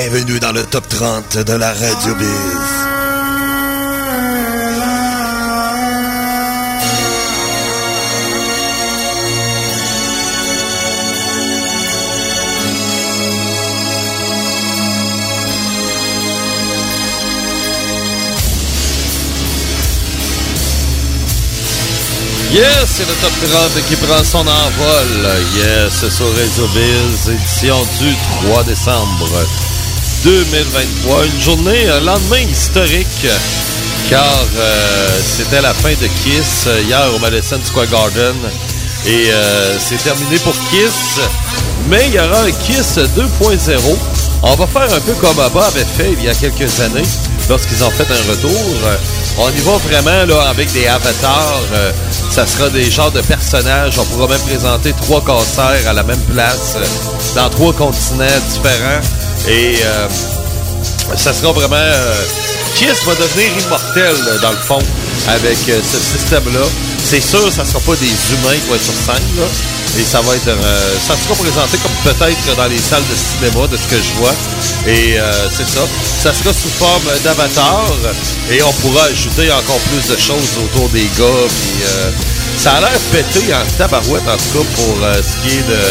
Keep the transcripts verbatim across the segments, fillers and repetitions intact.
Bienvenue dans le top trente de la Radio Biz. Yes, c'est le top trente qui prend son envol. Yes, sur Radio Biz, édition du trois décembre deux mille vingt-trois. Une journée, un lendemain historique, car euh, c'était la fin de Kiss hier au Madison Square Garden. Et euh, c'est terminé pour Kiss, mais il y aura un Kiss deux point zéro. On va faire un peu comme ABBA avait fait il y a quelques années, lorsqu'ils ont fait un retour. On y va vraiment là avec des avatars. Euh, ça sera des genres de personnages. On pourra même présenter trois concerts à la même place, euh, dans trois continents différents. Et euh, ça sera vraiment... Euh, Kiss va devenir immortel, dans le fond, avec euh, ce système-là. C'est sûr, ça ne sera pas des humains qui vont être sur scène, là. Et ça va être... Euh, ça sera présenté comme peut-être dans les salles de cinéma, de ce que je vois. Et euh, c'est ça. Ça sera sous forme d'avatar. Et on pourra ajouter encore plus de choses autour des gars. Puis euh, ça a l'air pété en tabarouette, en tout cas, pour euh, ce qui est de...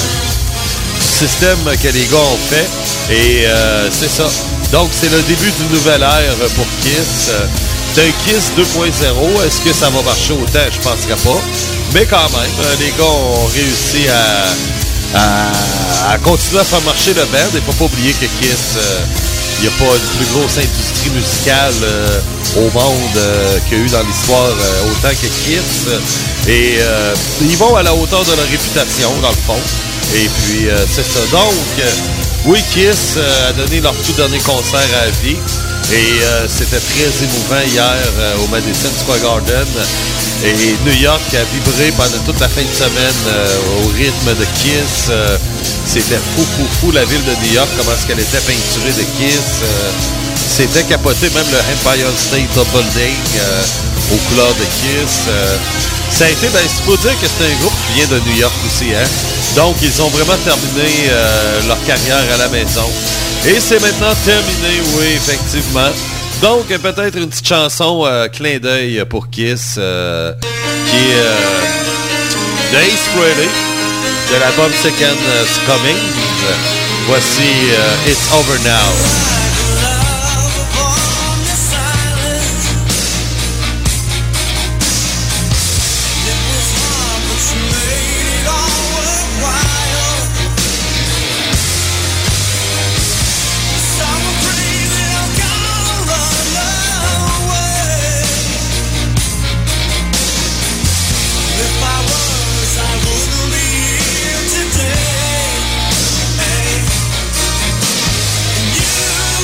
système que les gars ont fait. Et euh, c'est ça. Donc, c'est le début d'une nouvelle ère pour Kiss. D'un Kiss deux point zéro, est-ce que ça va marcher autant? Je ne penserais pas. Mais quand même, les gars ont réussi à, à, à continuer à faire marcher le band. Il ne faut pas oublier que Kiss, il euh, n'y a pas une plus grosse industrie musicale euh, au monde euh, qu'il y a eu dans l'histoire euh, autant que Kiss. Et euh, ils vont à la hauteur de leur réputation, dans le fond. Et puis, euh, c'est ça. Donc, euh, oui, Kiss euh, a donné leur tout dernier concert à vie. Et euh, c'était très émouvant hier euh, au Madison Square Garden. Et New York a vibré pendant toute la fin de semaine euh, au rythme de Kiss. Euh, c'était fou, fou, fou, la ville de New York, comment est-ce qu'elle était peinturée de Kiss. Euh, c'était capoté, même le Empire State Building euh, aux couleurs de Kiss. Euh, ça a été, ben, il faut dire que c'est un groupe qui vient de New York aussi, hein. Donc, ils ont vraiment terminé euh, leur carrière à la maison. Et c'est maintenant terminé, oui, effectivement. Donc, peut-être une petite chanson euh, clin d'œil pour Kiss, euh, qui est euh, Ace Frehley, de l'album Second Coming. Voici euh, It's Over Now. You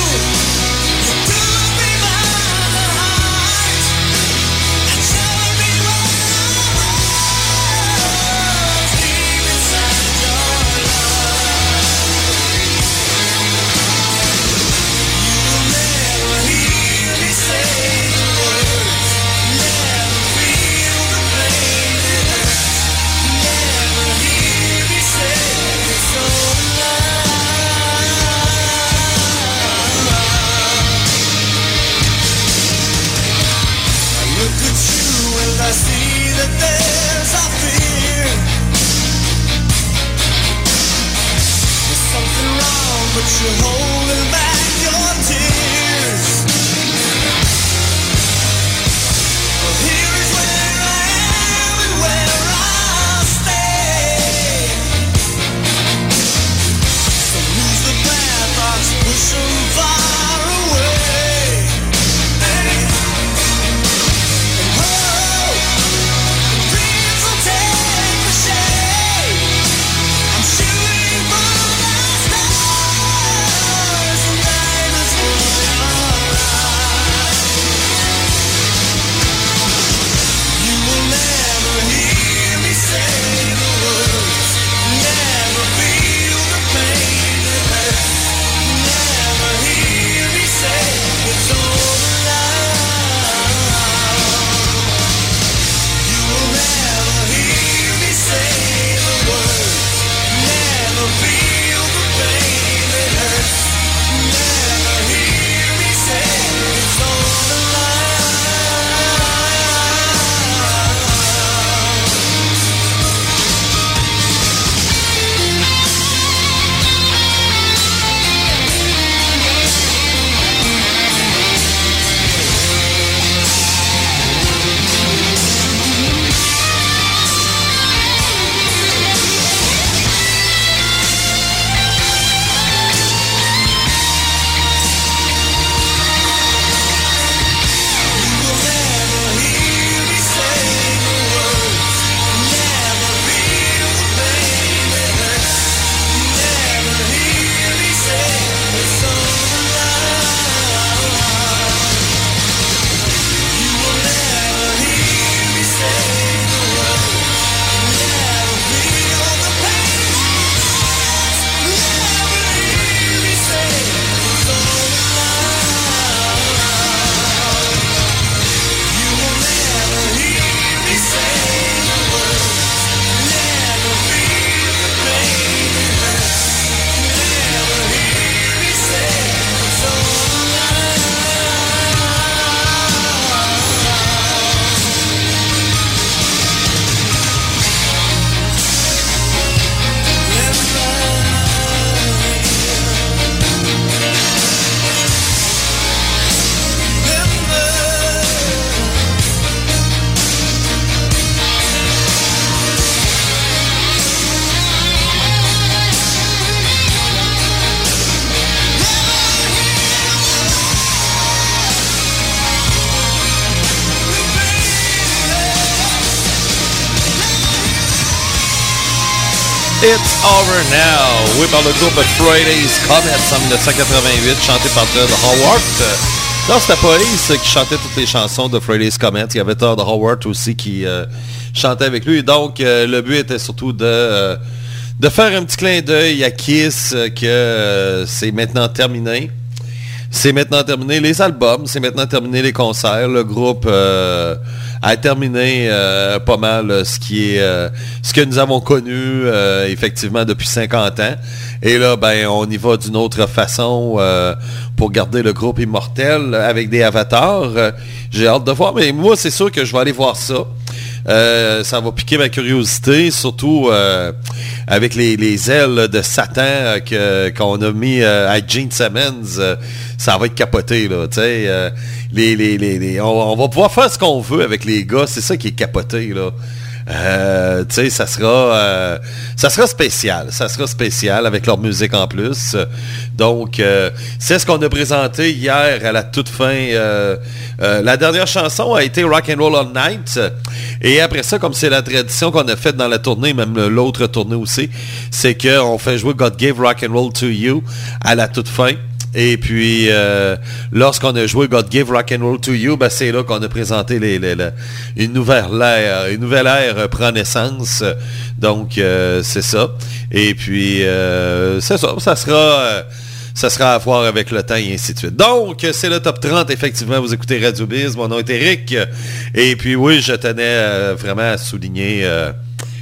It's Over Now, oui, par le groupe Friday's Comets en dix-neuf cent quatre-vingt-huit, chanté par Todd Howard. Non, c'était pas Ace qui chantait toutes les chansons de Friday's Comets. Il y avait Todd Howard aussi qui euh, chantait avec lui. Donc, euh, le but était surtout de, euh, de faire un petit clin d'œil à Kiss, euh, que euh, c'est maintenant terminé. C'est maintenant terminé les albums, c'est maintenant terminé les concerts. Le groupe euh, a terminé euh, pas mal euh, ce qui est euh, ce que nous avons connu euh, effectivement depuis cinquante ans. Et là, ben, on y va d'une autre façon euh, pour garder le groupe immortel avec des avatars. Euh, j'ai hâte de voir, mais moi, c'est sûr que je vais aller voir ça. Euh, ça va piquer ma curiosité, surtout euh, avec les, les ailes de Satan euh, que, qu'on a mis euh, à Gene Simmons. Euh, ça va être capoté, là, tu sais. Euh, les, les, les, les, on, on va pouvoir faire ce qu'on veut avec les gars, c'est ça qui est capoté, là. Euh, tu sais, ça sera euh, ça sera spécial, ça sera spécial avec leur musique en plus. Donc, euh, c'est ce qu'on a présenté hier à la toute fin. Euh, euh, la dernière chanson a été Rock and Roll All Night. Et après ça, comme c'est la tradition qu'on a faite dans la tournée, même l'autre tournée aussi, c'est qu'on fait jouer God Gave Rock and Roll to You à la toute fin. Et puis, euh, lorsqu'on a joué God Give Rock and Roll to You, ben c'est là qu'on a présenté les, les, les, une nouvelle ère. Une nouvelle ère euh, prend naissance. Donc, euh, c'est ça. Et puis, euh, c'est ça. Ça sera... Euh, Ça sera à voir avec le temps et ainsi de suite. Donc, c'est le top trente, effectivement. Vous écoutez Radio Biz. Mon nom est Eric. Et puis, oui, je tenais euh, vraiment à souligner euh,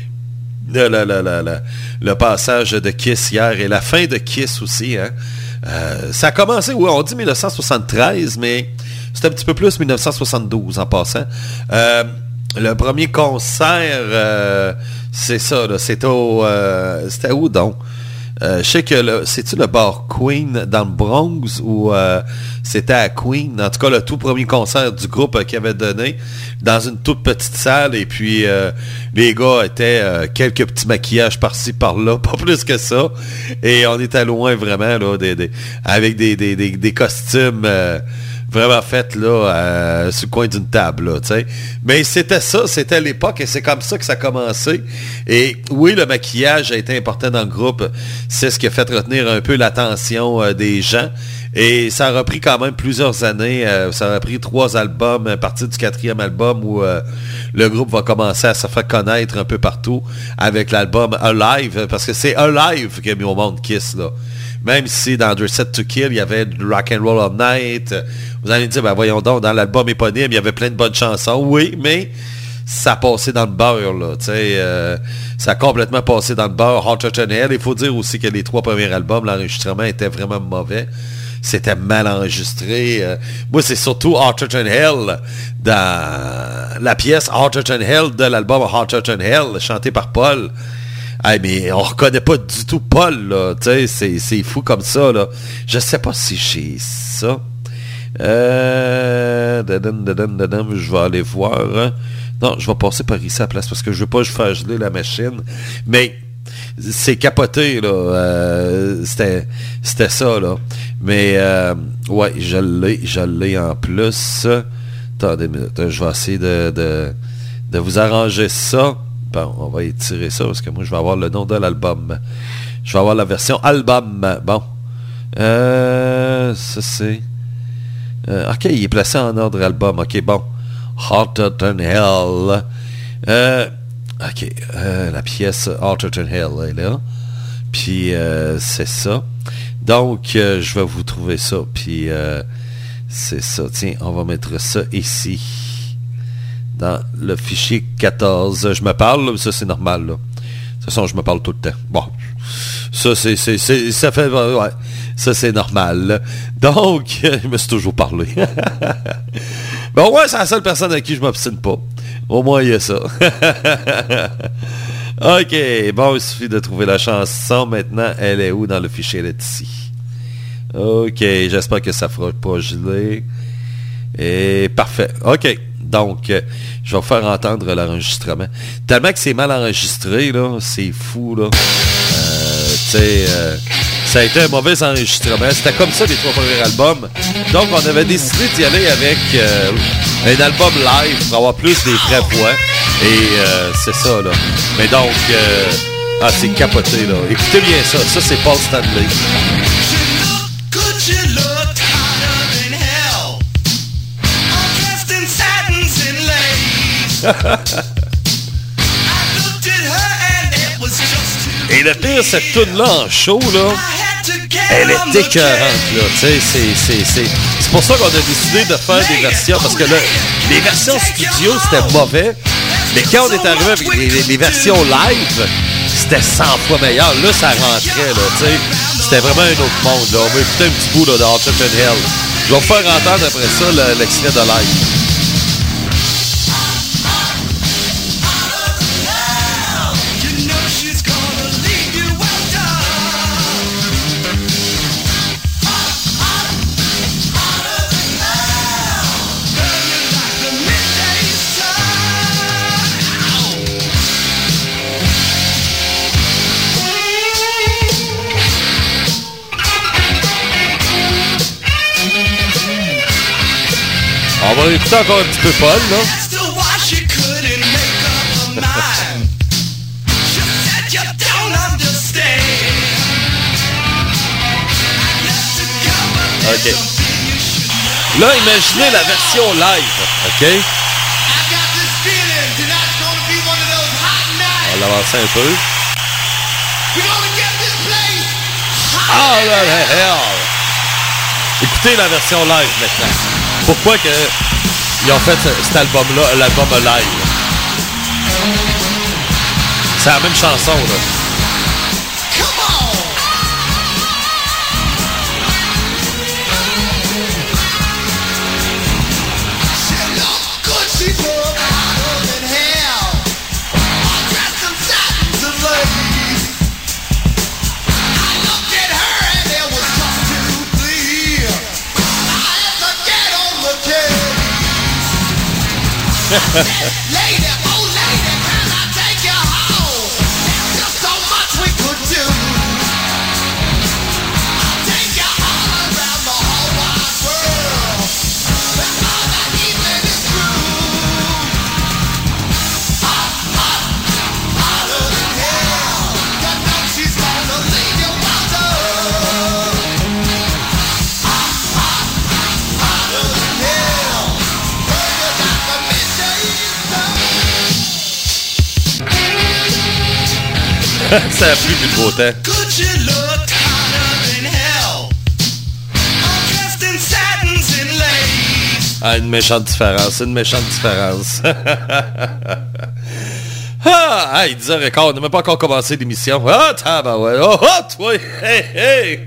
le, le, le, le, le, le passage de Kiss hier et la fin de Kiss aussi. Hein. Euh, ça a commencé, oui, on dit dix-neuf cent soixante-treize, mais c'est un petit peu plus dix-neuf cent soixante-douze en passant. Euh, le premier concert, euh, c'est ça, là, c'était au... Euh, c'était où donc? Euh, je sais que le, c'est-tu le bar Queen dans le Bronx ou euh, c'était à Queen, en tout cas le tout premier concert du groupe euh, qu'ils avait donné dans une toute petite salle et puis euh, les gars étaient euh, quelques petits maquillages par-ci par-là, pas plus que ça, et on était loin vraiment là, des, des, avec des, des, des, des costumes euh, vraiment faits là euh, sur le coin d'une table là, tu sais. Mais c'était ça, c'était l'époque et c'est comme ça que ça a commencé. Et oui, le maquillage a été important dans le groupe. C'est ce qui a fait retenir un peu l'attention euh, des gens. Et ça a repris quand même plusieurs années. Euh, ça a repris trois albums, à partir du quatrième album où euh, le groupe va commencer à se faire connaître un peu partout avec l'album Alive, parce que c'est Alive qui a mis au monde Kiss là. Même si dans Dressed to Kill, il y avait Rock and Roll All Night. Vous allez me dire, ben voyons donc, dans l'album éponyme, il y avait plein de bonnes chansons. Oui, mais ça a passé dans le beurre, là. Tu sais, euh, ça a complètement passé dans le beurre. Hotter Than Hell. Il faut dire aussi que les trois premiers albums, l'enregistrement était vraiment mauvais. C'était mal enregistré. Euh, moi, c'est surtout Hotter Than Hell, dans la pièce Hotter Than Hell de l'album Hotter Than Hell, chanté par Paul. Hey, mais on reconnaît pas du tout Paul, là. Tu sais, c'est, c'est fou comme ça, là. Je sais pas si j'ai ça. Euh... Dadam, dadam, dadam, je vais aller voir. Hein. Non, je vais passer par ici à la place parce que je veux pas je faire geler la machine. Mais c'est capoté, là. Euh, c'était, c'était ça, là. Mais, euh, ouais, je l'ai, je l'ai en plus. Attendez une minute, je vais essayer de, de, de vous arranger ça. Bon, on va étirer ça parce que moi, je vais avoir le nom de l'album. Je vais avoir la version album. Bon. Euh, ça, c'est... Euh, OK, il est placé en ordre album. OK, bon. Hotter Than Hell. Euh, OK, euh, la pièce Hotter Than Hell est là. Puis, euh, c'est ça. Donc, euh, je vais vous trouver ça. Puis, euh, c'est ça. Tiens, on va mettre ça ici. Dans le fichier quatorze. Je me parle, là, ça c'est normal, là. De toute façon, je me parle tout le temps. Bon. Ça, c'est, c'est, c'est ça fait, ouais. Ça, c'est normal, là. Donc, je me suis toujours parlé. Bon, ouais, c'est la seule personne à qui je m'obstine pas. Au moins, il y a ça. OK. Bon, il suffit de trouver la chanson. Maintenant, elle est où dans le fichier? Elle est ici. OK. J'espère que ça fera pas geler. Et parfait. OK. Donc, euh, je vais vous faire entendre l'enregistrement. Tellement que c'est mal enregistré, là, c'est fou, là. Euh, tu sais, euh, ça a été un mauvais enregistrement. C'était comme ça les trois premiers albums. Donc, on avait décidé d'y aller avec euh, un album live pour avoir plus des vraies voix. Et euh, c'est ça, là. Mais donc, euh, Ah, c'est capoté, là. Écoutez bien ça. Ça, c'est Paul Stanley. Et le pire, cette toune-là en show, là, elle est écœurante, là. Tu sais, c'est, c'est, c'est... c'est pour ça qu'on a décidé de faire des versions, parce que là, les versions studio, c'était mauvais. Mais quand on est arrivé avec les, les, les versions live, c'était cent fois meilleur. Là, ça rentrait, là, tu sais. C'était vraiment un autre monde, là. On va écouter un petit bout, là, de Hotter Than Hell. Je vais vous faire entendre après ça le, l'extrait de live. On va écouter encore un petit peu Paul, là. OK. Là, imaginez la version live, OK? On va l'avancer un peu. Ah, là, hell! Écoutez la version live, maintenant. Pourquoi que ils ont fait cet album-là, l'album live? C'est la même chanson, là. Lady, oh lady, can I take you home? There's just so much we could do. I'll take you all around the whole wide world before that evening is through. Hot, hot, hotter than hell. You know she's gonna leave you wild up. Hot, hot, hotter than hell. Girl, you got the midday. Ça a plu du beau temps. Ah, une méchante différence, une méchante différence. Ah, hey, dix heures quinze, on n'a même pas encore commencé l'émission. Ah, tabarouette, oh, oh, toi, hey, hey.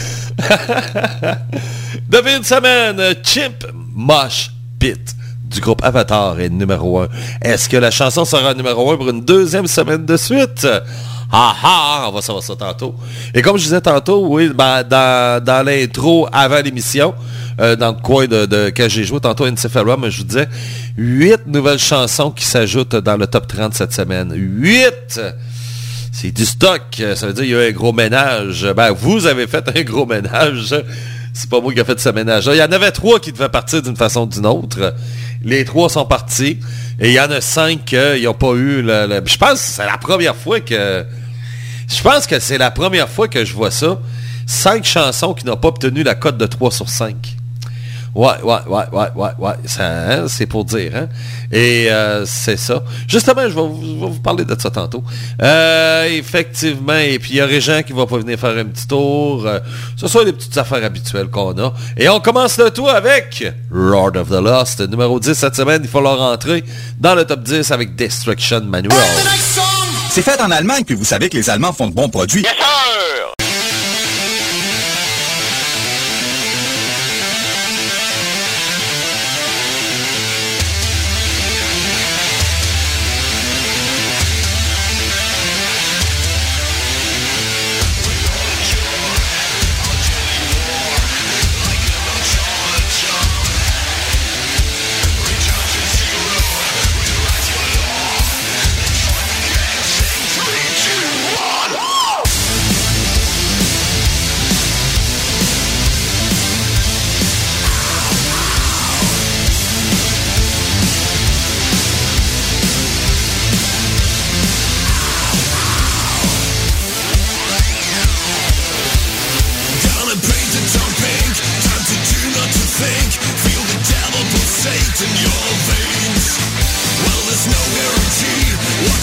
Depuis une semaine, Chimp Mosh Pit du groupe Avatar est numéro un. Est-ce que la chanson sera numéro un pour une deuxième semaine de suite? Ah ah, on va savoir ça tantôt. Et comme je disais tantôt, oui, ben, dans, dans l'intro avant l'émission, euh, dans le coin de, de quand j'ai joué tantôt à Encephalum, je vous disais huit nouvelles chansons qui s'ajoutent dans le top trente cette semaine. huit! C'est du stock. Ça veut dire qu'il y a eu un gros ménage. Ben, vous avez fait un gros ménage. C'est pas moi qui ai fait ce ménage-là. Il y en avait trois qui devaient partir d'une façon ou d'une autre. Les trois sont partis. Et il y en a cinq qui n'ont pas eu le, le... Je pense que c'est la première fois que... Je pense que c'est la première fois que je vois ça. Cinq chansons qui n'ont pas obtenu la cote de trois sur cinq. Ouais, ouais, ouais, ouais, ouais, ouais. Ça, hein, c'est pour dire, hein. Et euh, c'est ça. Justement, je vais, vous, je vais vous parler de ça tantôt. Euh, effectivement, et puis il y a Régent qui va pas venir faire un petit tour. Euh, ce sont les petites affaires habituelles qu'on a. Et on commence le tout avec Lord of the Lost, numéro dix cette semaine. Il faut leur rentrer dans le top dix avec Destruction Manual. C'est fait en Allemagne, puis vous savez que les Allemands font de bons produits. Yes, sir!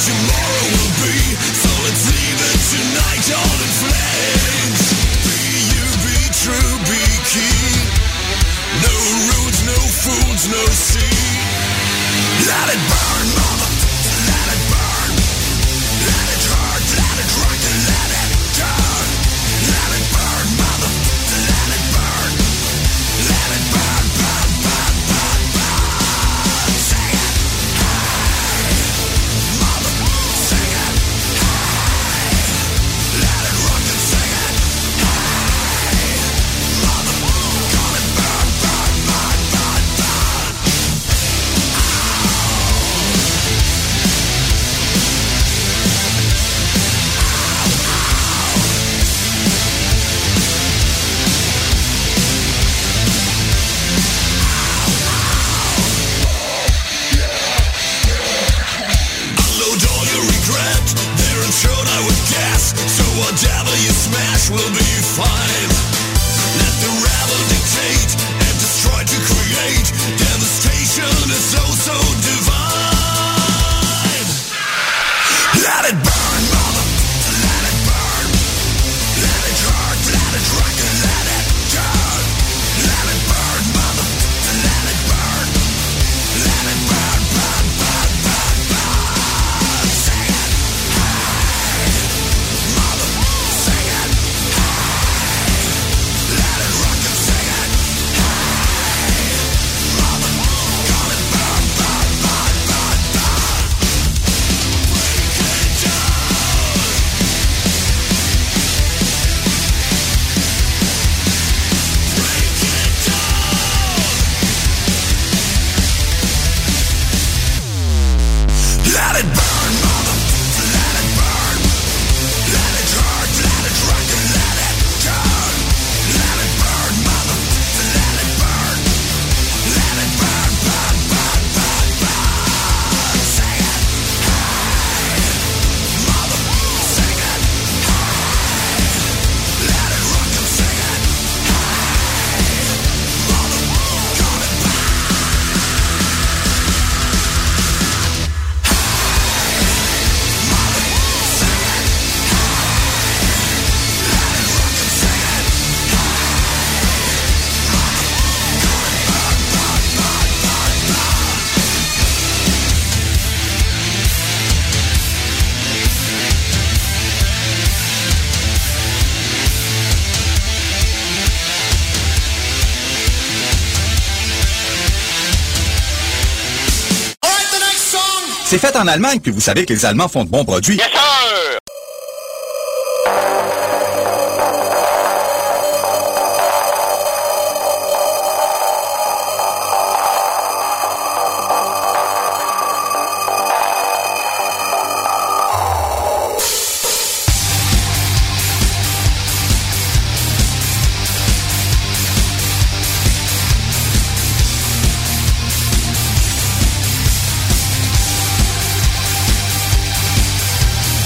tomorrow will be. So let's leave it tonight all in flames. Be you, be true, be key. No rules, no fools, no seed. Let it burn, mother, let it burn. Let it hurt, let it rock, and let it turn. Let it burn, mother, let it burn. Let it burn, burn, burn, burn, burn. Sing it, hey, mother, sing it, hey. Let it rock and sing it, hey, mother. Call it burn, burn, burn, burn, burn. Unload all your regret. There and short I would guess. So whatever you smash will be fine. Let the rebel dictate and destroy to create. Devastation is so so divine. Let it burn, mother. Let it burn. Let it hurt. Let it rock and let it turn. Let it burn, mother. Let it burn. Let it burn, burn, burn, burn, burn. Sing it, hey, mother. Sing it, hey. Let it rock and sing it, hey, mother. Call it burn, burn, burn, burn, burn. Break it down. Break it down. Let it burn, mother. Let it burn. Let it hurt. Let it rock and let it turn. Let it burn, mother. Let it burn. Let it burn, burn, burn, burn, burn. Sing it, hey, mother. Sing it, hey. Let it rock and sing it, hey, mother. Call it burn. All right, the next song. C'est fait en Allemagne, puis vous savez que les Allemands font de bons produits. Yes, sir! Let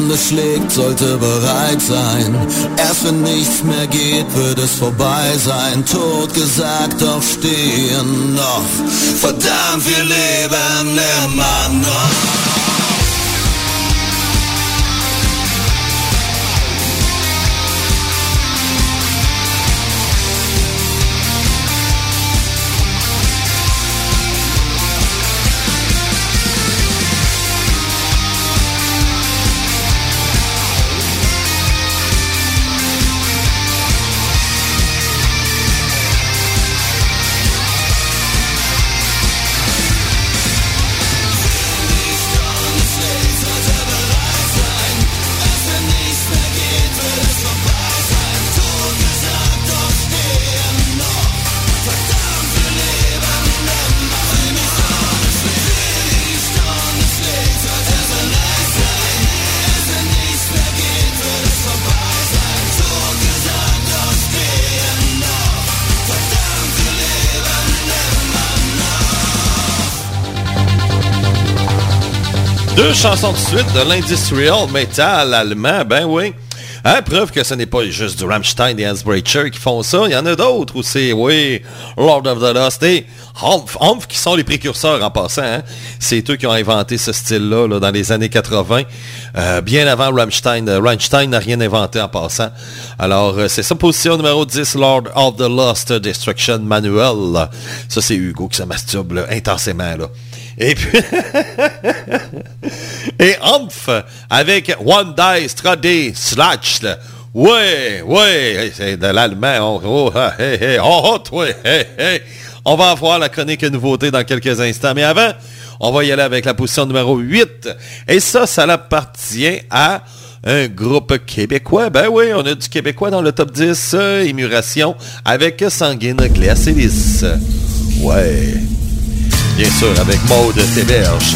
Stunde schlägt, sollte bereit sein. Erst wenn nichts mehr geht, wird es vorbei sein. Tot gesagt, doch stehen noch. Verdammt, wir leben immer noch. Deux chansons de suite de l'industrial metal allemand, ben oui. Hein, preuve que ce n'est pas juste du Rammstein et Handsbreacher qui font ça. Il y en a d'autres aussi, oui. Lord of the Lost et Humph, Humph qui sont les précurseurs en passant. Hein. C'est eux qui ont inventé ce style-là là, dans les années quatre-vingts. Euh, bien avant Rammstein. Rammstein n'a rien inventé en passant. Alors, euh, c'est ça, position numéro dix, Lord of the Lost Destruction Manual. Ça, c'est Hugo qui se masturbe là, intensément, là. Et puis... Et Humph avec One Die Strade Slash. Ouais, ouais, c'est de l'allemand. Oh, oh, hey, hey, oh, oh, ouais, hey, hey. On va avoir la chronique nouveauté dans quelques instants. Mais avant, on va y aller avec la position numéro huit. Et ça, ça appartient à un groupe québécois. Ben oui, on a du québécois dans le top dix. Euh, Émuration avec Sanguine Glacialis. Ouais. Bien sûr, avec Maud Théberge.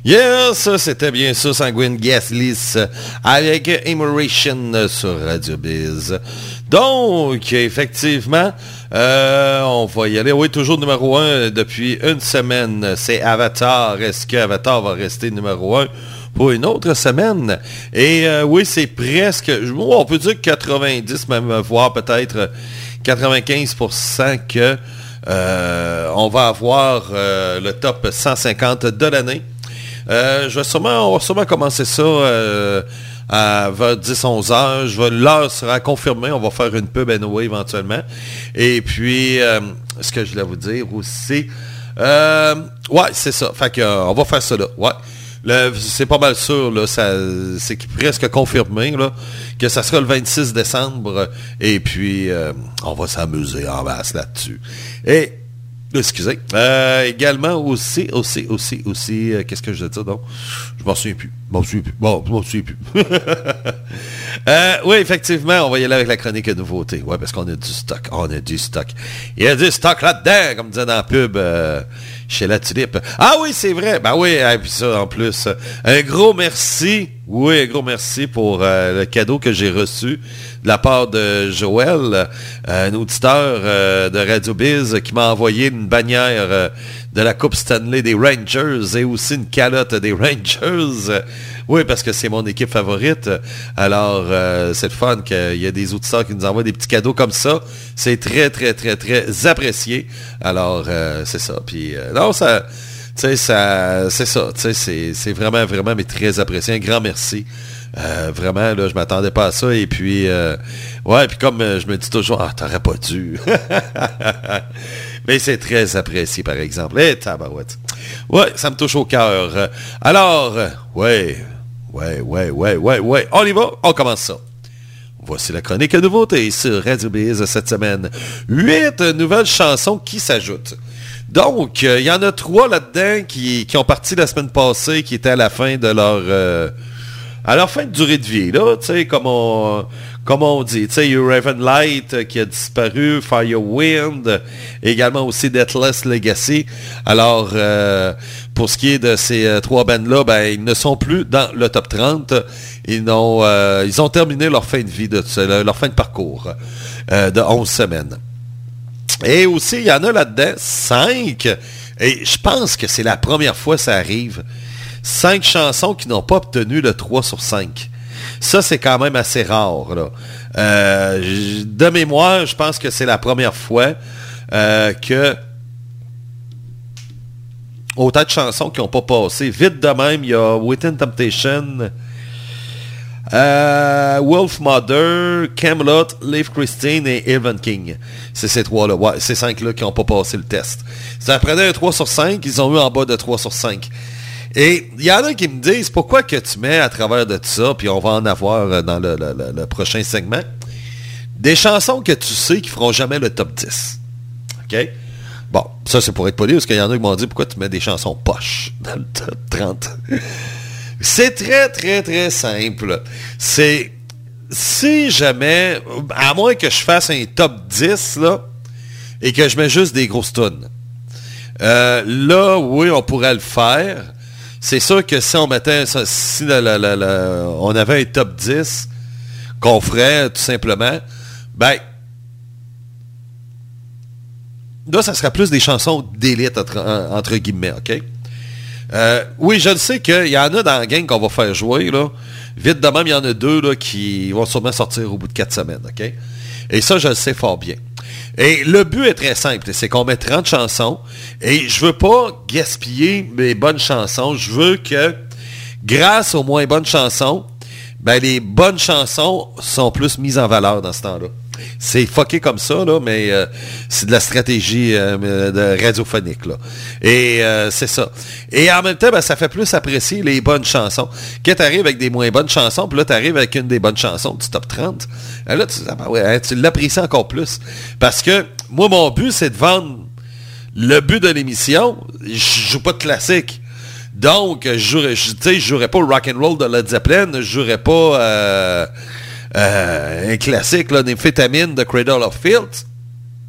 Yes, ça c'était bien ça, Sanguine Gasless avec Immeration sur Radio Biz. Donc, effectivement, euh, on va y aller. Oui, toujours numéro un depuis une semaine. C'est Avatar. Est-ce que Avatar va rester numéro un pour une autre semaine? Et euh, oui, c'est presque, on peut dire quatre-vingt-dix, même voire peut-être quatre-vingt-quinze pour cent que euh, on va avoir euh, le top cent cinquante de l'année. Euh, je vais sûrement, on va sûrement commencer ça euh, à vers dix à onze heures. Je vais, l'heure sera confirmée. On va faire une pub anyway éventuellement. Et puis, euh, ce que je voulais vous dire aussi, euh, ouais, c'est ça. Fait que, euh, on va faire ça là. Ouais. Le, c'est pas mal sûr, là, ça, c'est presque confirmé là, que ça sera le vingt-six décembre. Et puis, euh, on va s'amuser en masse là-dessus. Et excusez. Euh, également aussi, aussi, aussi, aussi, euh, qu'est-ce que je veux dire donc? Je m'en souviens plus. Je m'en souviens plus. Bon, je m'en souviens plus. euh, oui, effectivement, on va y aller avec la chronique de nouveautés. Oui, parce qu'on a du stock. On a du stock. Il y a du stock là-dedans, comme disait dans la pub euh, chez La Tulipe. Ah oui, c'est vrai. Ben oui, et puis ça, en plus. Un gros merci. Oui, un gros merci pour euh, le cadeau que j'ai reçu de la part de Joël, euh, un auditeur euh, de Radio Biz qui m'a envoyé une bannière euh, de la Coupe Stanley des Rangers et aussi une calotte des Rangers. Oui, parce que c'est mon équipe favorite. Alors, euh, c'est le fun qu'il y a des auditeurs qui nous envoient des petits cadeaux comme ça. C'est très, très, très, très apprécié. Alors, euh, c'est ça. Puis, euh, non, ça... Tu sais, ça, c'est ça, tu sais, c'est, c'est vraiment, vraiment, mais très apprécié. Un grand merci. Euh, vraiment, là, je m'attendais pas à ça. Et puis, euh, ouais, puis comme euh, je me dis toujours, ah, t'aurais pas dû. Mais c'est très apprécié, par exemple. Eh, tabarouette. Ouais, ça me touche au cœur. Alors, ouais, ouais, ouais, ouais, ouais, ouais. On y va, on commence ça. Voici la chronique nouveauté sur Radio Biz cette semaine. Huit nouvelles chansons qui s'ajoutent. Donc, il euh, y en a trois là-dedans qui, qui ont parti la semaine passée, qui étaient à la fin de leur euh, à leur fin de durée de vie, là, tu sais, comme on, comme on dit. Tu sais, il y a Raven Light euh, qui a disparu, Firewind, également aussi Deathless Legacy. Alors, euh, pour ce qui est de ces euh, trois bands-là, ben, ils ne sont plus dans le top trente. Ils ont, euh, ils ont terminé leur fin de vie, de, leur fin de parcours euh, de onze semaines. Et aussi, il y en a là-dedans cinq, et je pense que c'est la première fois que ça arrive, cinq chansons qui n'ont pas obtenu le trois sur cinq. Ça, c'est quand même assez rare, là. Euh, de mémoire, je pense que c'est la première fois euh, que autant de chansons qui n'ont pas passé. Vite de même, il y a Within Temptation... Euh, Wolf Mother, Camelot, Leif Christine et Evan King. C'est ces trois-là. Ouais, ces cinq-là qui n'ont pas passé le test. Ça prenait un trois sur cinq, ils ont eu en bas de trois sur cinq. Et il y en a qui me disent, pourquoi que tu mets à travers de tout ça, puis on va en avoir dans le, le, le, le prochain segment, des chansons que tu sais qui feront jamais le top dix. OK? Bon, ça c'est pour être poli, parce qu'il y en a qui m'ont dit, pourquoi tu mets des chansons poches dans le top trente? C'est très, très, très simple. C'est, si jamais, à moins que je fasse un top dix, là, et que je mets juste des grosses tunes, euh, là, oui, on pourrait le faire. C'est sûr que si on mettait, si la, la, la, la, on avait un top dix, qu'on ferait, tout simplement, ben, là, ça serait plus des chansons d'élite, entre, entre guillemets, OK? Euh, oui, je le sais qu'il y en a dans la gang qu'on va faire jouer, là. Vite de même, il y en a deux là, qui vont sûrement sortir au bout de quatre semaines, OK? Et ça, je le sais fort bien. Et le but est très simple, c'est qu'on met trente chansons, et je veux pas gaspiller mes bonnes chansons, je veux que, grâce aux moins bonnes chansons, ben les bonnes chansons sont plus mises en valeur dans ce temps-là. C'est fucké comme ça, là, mais euh, c'est de la stratégie euh, de radiophonique, là. Et euh, c'est ça. Et en même temps, ben, ça fait plus apprécier les bonnes chansons. Quand tu arrives avec des moins bonnes chansons, puis là, tu arrives avec une des bonnes chansons du top trente, là, tu, ah ben ouais, hein, tu l'apprécies encore plus. Parce que, moi, mon but, c'est de vendre le but de l'émission. Je joue pas de classique. Donc, je jouerais, tu sais, je jouerais pas le rock'n'roll de Led Zeppelin, je jouerais pas... Euh, Euh, un classique, là, d'Amphétamine de Cradle of Filth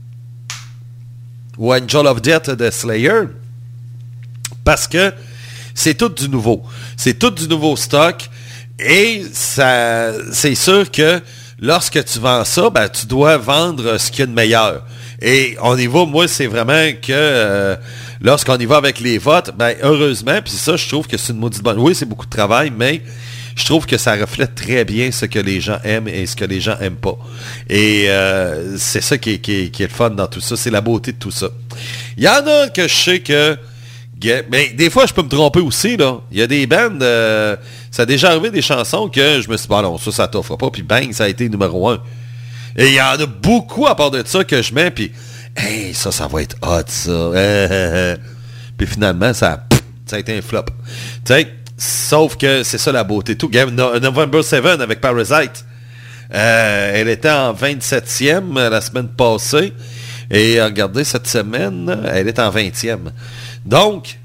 ou Angel of Death de Slayer, parce que C'est tout du nouveau. C'est tout du nouveau stock. Et ça, c'est sûr que lorsque tu vends ça, ben, tu dois vendre ce qu'il y a de meilleur. Et on y va, moi, c'est vraiment que euh, lorsqu'on y va avec les votes, ben heureusement, puis ça, je trouve que c'est une maudite bonne... Oui, c'est beaucoup de travail, mais je trouve que ça reflète très bien ce que les gens aiment et ce que les gens aiment pas. Et euh, c'est ça qui est, qui, est, qui est le fun dans tout ça, c'est la beauté de tout ça. Il y en a que je sais que... Mais des fois, je peux me tromper aussi, là. Il y a des bandes... Euh, ça a déjà arrivé des chansons que je me suis dit, bon, non, ça, ça t'offre pas, puis bang, ça a été numéro un. Et il y en a beaucoup à part de ça que je mets, puis hey, ça, ça va être hot, ça. Puis finalement, ça, ça a été un flop. Tu sais, sauf que c'est ça la beauté. Tout. No- November sept avec Parasite, euh, elle était en vingt-septième la semaine passée. Et regardez, cette semaine, elle est en vingtième. Donc,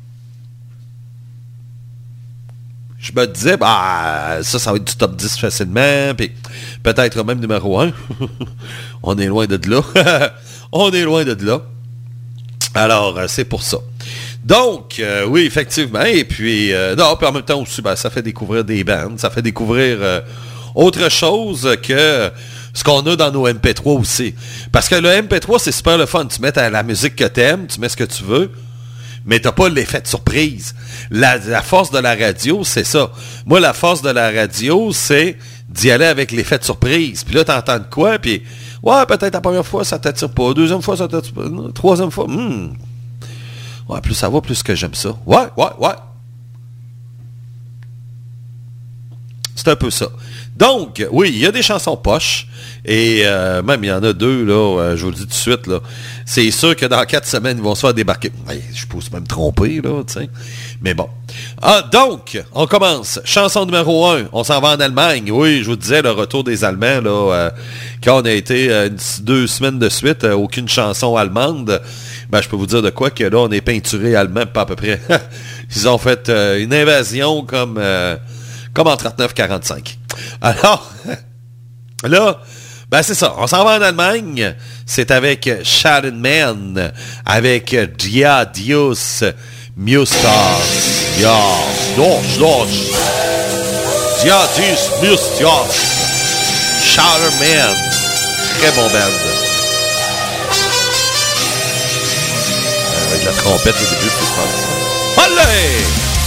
je me disais, bah, ça, ça va être du top dix facilement, puis peut-être même numéro un. On est loin de là. On est loin de là. Alors, c'est pour ça. Donc, euh, oui, effectivement, et puis, euh, non, puis en même temps aussi, ben, ça fait découvrir des bandes, ça fait découvrir euh, autre chose que ce qu'on a dans nos M P trois aussi. Parce que le M P trois, c'est super le fun. Tu mets ta, la musique que t'aimes, tu mets ce que tu veux, mais t'as pas l'effet de surprise. La, la force de la radio, c'est ça. Moi, la force de la radio, c'est d'y aller avec l'effet de surprise. Puis là, t'entends de quoi, puis ouais, peut-être la première fois, ça t'attire pas. Deuxième fois, ça t'attire pas. Troisième fois, hmm. Ouais, plus ça va, plus que j'aime ça. Ouais, ouais, ouais. C'est un peu ça. Donc, oui, il y a des chansons poches. Et euh, même, il y en a deux, là, euh, je vous le dis tout de suite, là. C'est sûr que dans quatre semaines, ils vont se faire débarquer. Ouais, je peux même tromper, là, tu sais. Mais bon. Ah, donc, on commence. Chanson numéro un. On s'en va en Allemagne. Oui, je vous disais, le retour des Allemands, là, euh, quand on a été euh, deux semaines de suite, euh, aucune chanson allemande. Ben, je peux vous dire de quoi que là, on est peinturé allemand, pas à peu près. Ils ont fait euh, une invasion comme, euh, comme en trente-neuf quarante-cinq. Alors, là, ben c'est ça. On s'en va en Allemagne. C'est avec Schaden Man, avec Dia Dios Mustas. Ja, Dorsch, Dorsch. Dia Dios Mustas. Schaden Man. Très bon band. Avec la trompette au début, c'est fun ça. Allez!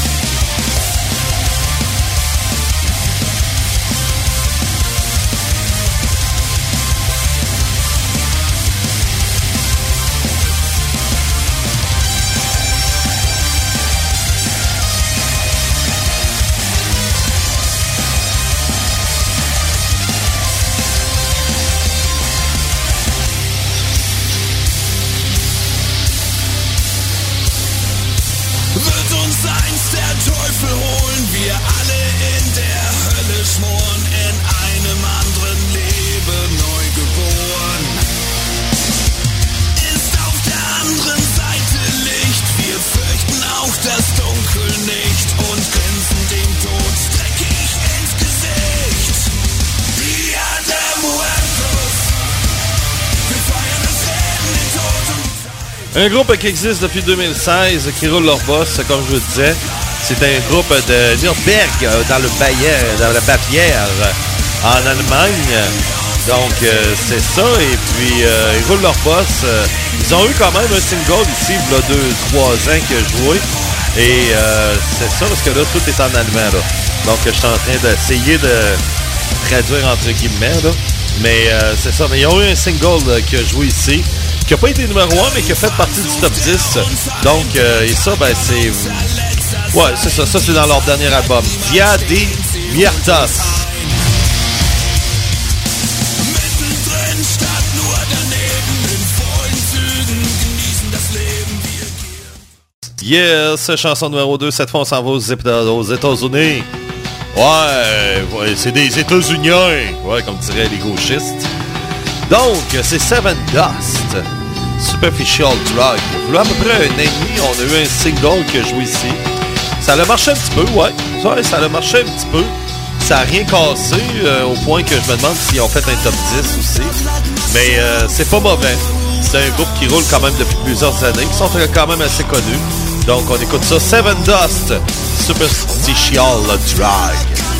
Un groupe qui existe depuis deux mille seize, qui roule leur boss, comme je vous disais. C'est un groupe de Nürnberg, dans le Bavière, dans la Bavière, en Allemagne. Donc, euh, c'est ça. Et puis, euh, ils roulent leur boss. Ils ont eu quand même un single ici, il y a deux, trois ans qu'il a joué. Et euh, c'est ça, parce que là, tout est en allemand, là. Donc, je suis en train d'essayer de traduire entre guillemets, là. Mais euh, c'est ça. Mais ils ont eu un single là, qui a joué ici, qui n'a pas été numéro un, mais qui a fait partie du top dix. Donc, euh, et ça, ben, c'est... Ouais, c'est ça. Ça, c'est dans leur dernier album. Dia di Miertas. Yes, chanson numéro deux. Cette fois, on s'en va aux États-Unis. Ouais, ouais, c'est des États-Uniens. Ouais, comme diraient les gauchistes. Donc, c'est Seven Dust. Superficial Drug. Là, à peu près un an et demi, on a eu un single qui a joué ici. Ça a marché un petit peu, ouais. Ouais, ça a marché un petit peu. Ça n'a rien cassé, euh, au point que je me demande s'ils ont fait un top dix aussi. Mais euh, c'est pas mauvais. C'est un groupe qui roule quand même depuis plusieurs années, qui sont quand même assez connus. Donc, on écoute ça. Seven Dust, Superstitial Drag.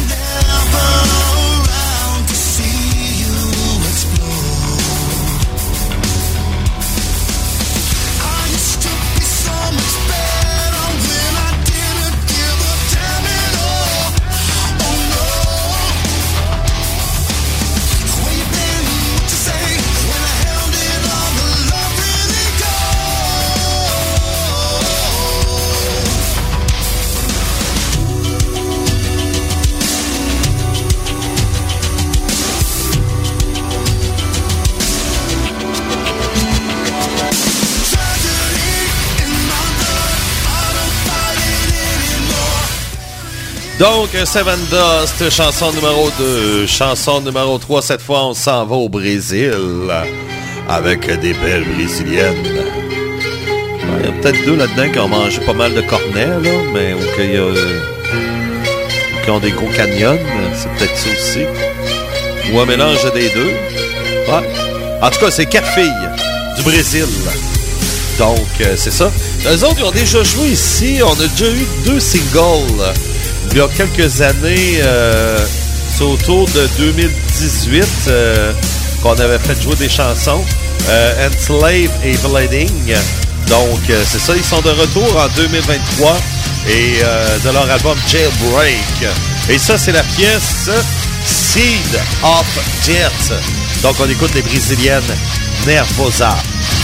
Donc, Seven Dust, chanson numéro deux. Chanson numéro trois, cette fois, on s'en va au Brésil avec des belles brésiliennes. Il y a peut-être deux là-dedans qui ont mangé pas mal de cornets, là, mais ou qui, euh, qui ont des gros canyons. C'est peut-être ça aussi. Ou un mélange des deux. Ouais. En tout cas, c'est quatre filles du Brésil. Donc, euh, c'est ça. Eux autres, ils ont déjà joué ici. On a déjà eu deux singles. Il y a quelques années, euh, c'est autour de deux mille dix-huit euh, qu'on avait fait jouer des chansons. Euh, Enslave et Bleeding. Donc, euh, c'est ça. Ils sont de retour en deux mille vingt-trois et euh, de leur album Jailbreak. Et ça, c'est la pièce Seed of Death. Donc, on écoute les Brésiliennes Nervosa.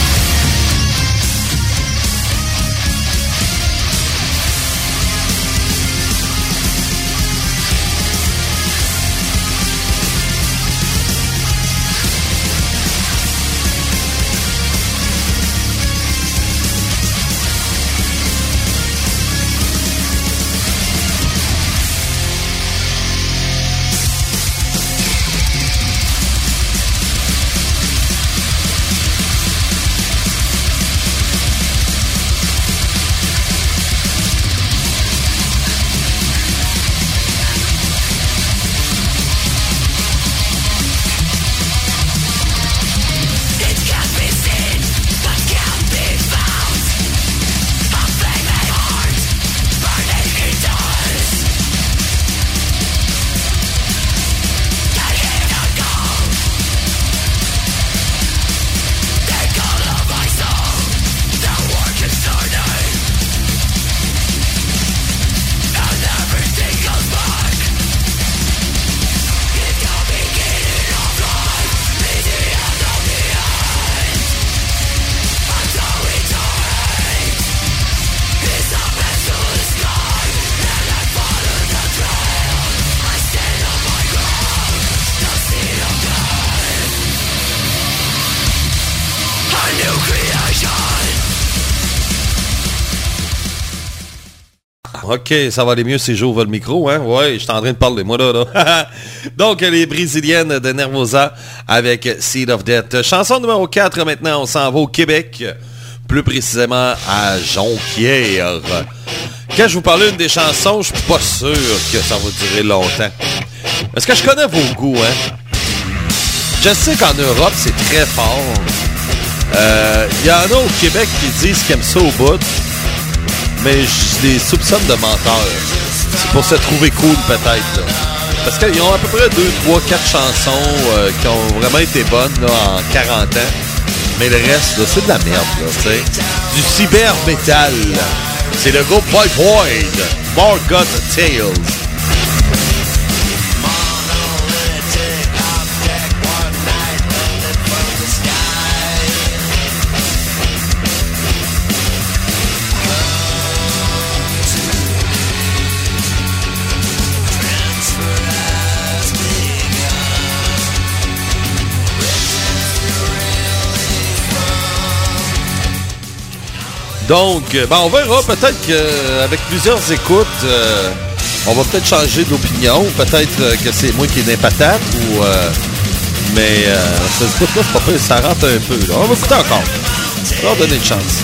OK, ça va aller mieux si j'ouvre le micro, hein? Ouais, je suis en train de parler, moi, là, là. Donc, les Brésiliennes de Nervosa avec Seed of Death. Chanson numéro quatre, maintenant, on s'en va au Québec, plus précisément à Jonquière. Quand je vous parlais d'une des chansons, je suis pas sûr que ça va durer longtemps. Parce que je connais vos goûts, hein? Je sais qu'en Europe, c'est très fort. Il euh, y en a au Québec qui disent qu'ils aiment ça au bout. Mais je les soupçonne de menteurs. C'est pour se trouver cool, peut-être. Là. Parce qu'ils ont à peu près deux, trois, quatre chansons euh, qui ont vraiment été bonnes là, en quarante ans. Mais le reste, là, c'est de la merde. Là, t'sais. Du cyber-métal. C'est le groupe Boy Void. More Got Tales. Donc, ben on verra peut-être qu'avec plusieurs écoutes, euh, on va peut-être changer d'opinion. Peut-être euh, que c'est moi qui ai des patates ou... Euh, mais euh, ça, c'est pas fait, ça rentre un peu. Là. On va écouter encore. On va leur donner une chance.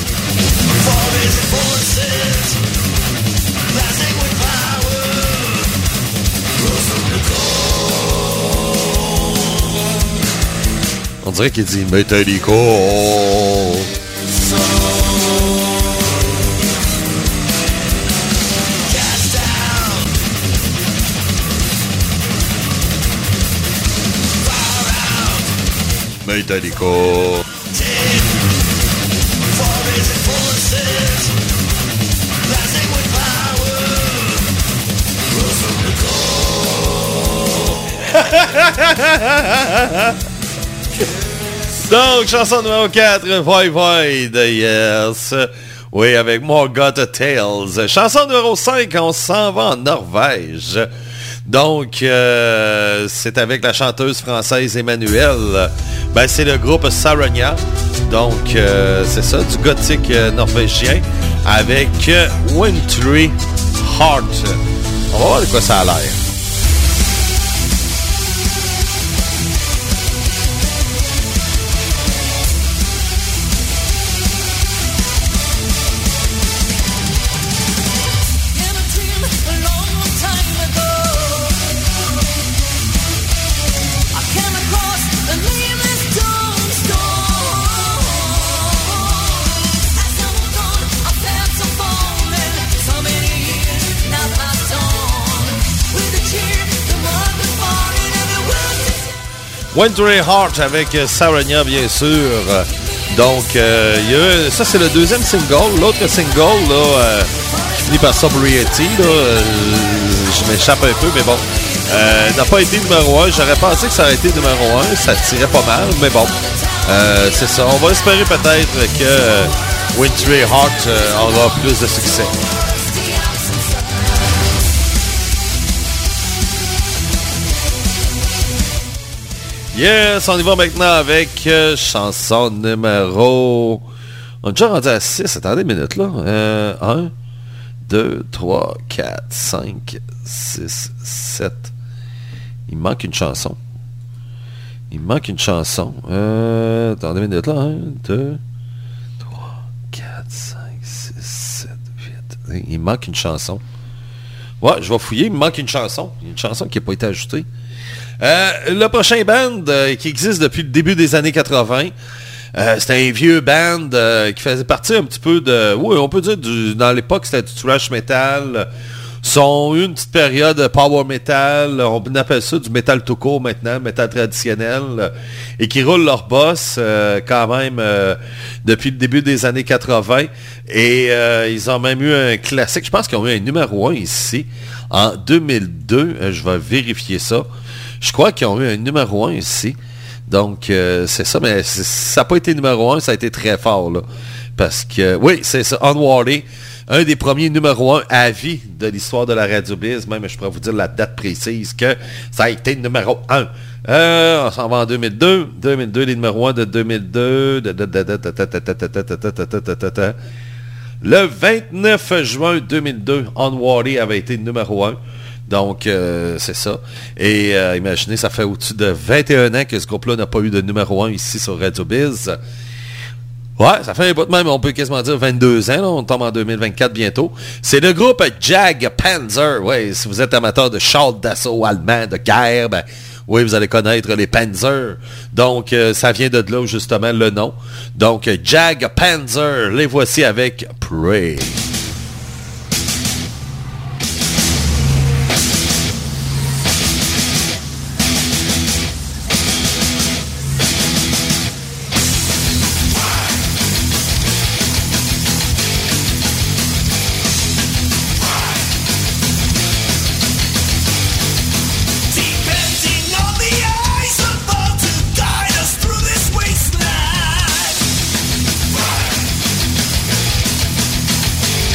On dirait qu'il dit Metallica. Metallica. Donc, chanson numéro quatre, Void Void, yes. Oui, avec More Got Tales. Chanson numéro cinq, on s'en va en Norvège. Donc, euh, c'est avec la chanteuse française Emmanuelle. Ben, c'est le groupe Saronia. Donc, euh, c'est ça, du gothique euh, norvégien avec euh, Wintry Heart. On va voir de quoi ça a l'air. Wintry Heart avec Saronia, bien sûr. Donc, euh, y a, ça, c'est le deuxième single. L'autre single, là, euh, fini par Sobriety, là, euh, je m'échappe un peu, mais bon, euh, n'a pas été numéro un. J'aurais pensé que ça aurait été numéro un. Ça tirait pas mal, mais bon, euh, c'est ça. On va espérer peut-être que euh, Wintry Heart euh, aura plus de succès. Yes, on y va maintenant avec euh, chanson numéro... On est déjà rendu à six, attendez une minute là. Euh, un, deux, trois, quatre, cinq, six, sept. Il me manque une chanson. Il me manque une chanson. Euh, attendez une minute là. un, deux, trois, quatre, cinq, six, sept, huit. Il me manque une chanson. Ouais, je vais fouiller, il me manque une chanson. Une chanson qui n'a pas été ajoutée. Euh, le prochain band euh, qui existe depuis le début des années quatre-vingts, euh, c'était un vieux band euh, qui faisait partie un petit peu de... Oui, on peut dire, du, dans l'époque, c'était du thrash metal. Ils ont eu une petite période de power metal. On appelle ça du metal tout court maintenant, metal traditionnel. Euh, et qui roulent leur boss euh, quand même euh, depuis le début des années quatre-vingts. Et euh, ils ont même eu un classique. Je pense qu'ils ont eu un numéro un ici en deux mille deux. Euh, je vais vérifier ça. Je crois qu'ils ont eu un numéro un ici. Donc, euh, c'est ça. Mais c'est, ça n'a pas été numéro un, ça a été très fort, là. Parce que, oui, c'est ça. Unwarded, un des premiers numéro un à vie de l'histoire de la Radio Biz. Même, je pourrais vous dire la date précise que ça a été numéro un. Euh, on s'en va en deux mille deux. deux mille deux, les numéros un de deux mille deux. Le vingt-neuf juin deux mille deux, Unwarded avait été numéro un. Donc, euh, c'est ça. Et euh, imaginez, ça fait au-dessus de vingt et un ans que ce groupe-là n'a pas eu de numéro un ici sur Radio Biz. Ouais, ça fait un bout de même, on peut quasiment dire vingt-deux ans, là, on tombe en deux mille vingt-quatre bientôt. C'est le groupe Jag Panzer. Ouais, si vous êtes amateur de chars d'assaut allemands, de guerre, ben oui, vous allez connaître les Panzer. Donc, euh, ça vient de là, justement, le nom. Donc, Jag Panzer, les voici avec Pray. Wasteland.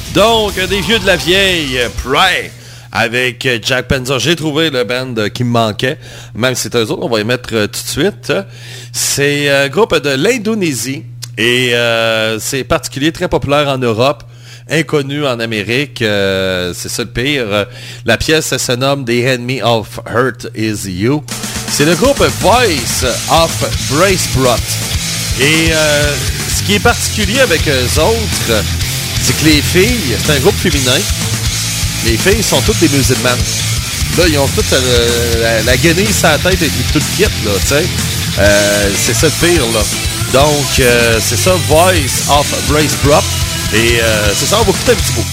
Donc, des vieux de la vieille, Pray, avec Jack Panzer. J'ai trouvé le band qui me manquait, même si c'est eux autres, on va y mettre euh, tout de suite. C'est un groupe de l'Indonésie, et euh, c'est particulier, très populaire en Europe, inconnu en Amérique, euh, c'est ça le pire. La pièce se nomme The Enemy of Hurt Is You. C'est le groupe Voice of Bracebrough. Et euh, ce qui est particulier avec eux autres, c'est que les filles, c'est un groupe féminin, les filles sont toutes des musulmanes. Là, ils ont toutes euh, la, la guenille sur la tête et toute quitte, là, tu sais. Euh, c'est ça le pire, là. Donc, euh, c'est ça, Voice of Bracebrough. Et euh, c'est ça, on va écouter un petit bout.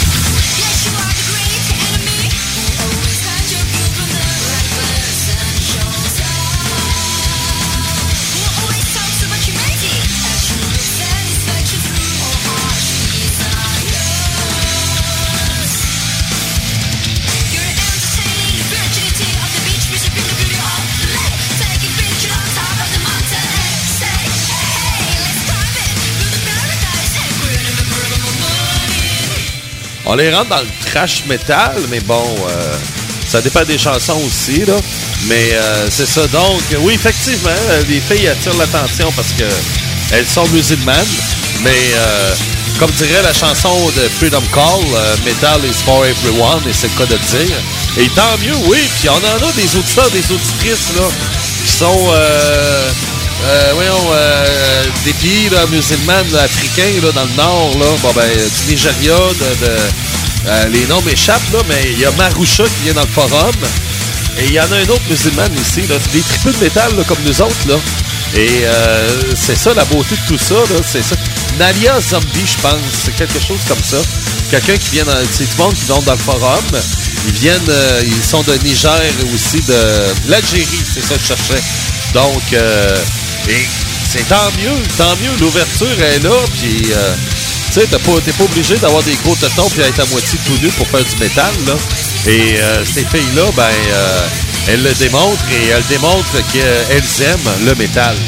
On les rentre dans le trash metal, mais bon, euh, ça dépend des chansons aussi, là. Mais euh, c'est ça. Donc, oui, effectivement, les filles attirent l'attention parce que elles sont musulmanes. Mais euh, comme dirait la chanson de Freedom Call, euh, Metal is for everyone, et c'est le cas de le dire. Et tant mieux, oui. Puis on en a des auditeurs, des auditrices, là, qui sont... Euh, Euh, voyons, euh, des pays là, musulmans, là, africains, là, dans le nord, là, bon, ben, du Nigeria, de, de, euh, les noms m'échappent, là, mais il y a Marusha qui vient dans le forum, et il y en a un autre musulman ici, là, c'est des tripes de métal, là, comme nous autres, là, et euh, c'est ça, la beauté de tout ça, là, c'est ça. Nalia Zombie, je pense, c'est quelque chose comme ça. Quelqu'un qui vient dans, c'est tout le monde qui vient dans le forum, ils viennent, euh, ils sont de Niger aussi, de, de l'Algérie, c'est ça que je cherchais. Donc, euh, et c'est tant mieux, tant mieux, l'ouverture est là, puis, euh, tu sais, t'es pas, t'es pas obligé d'avoir des gros tétons puis être à moitié tout nu pour faire du métal, là. Et euh, ces filles-là, ben, euh, elles le démontrent, et elles démontrent qu'elles aiment le métal.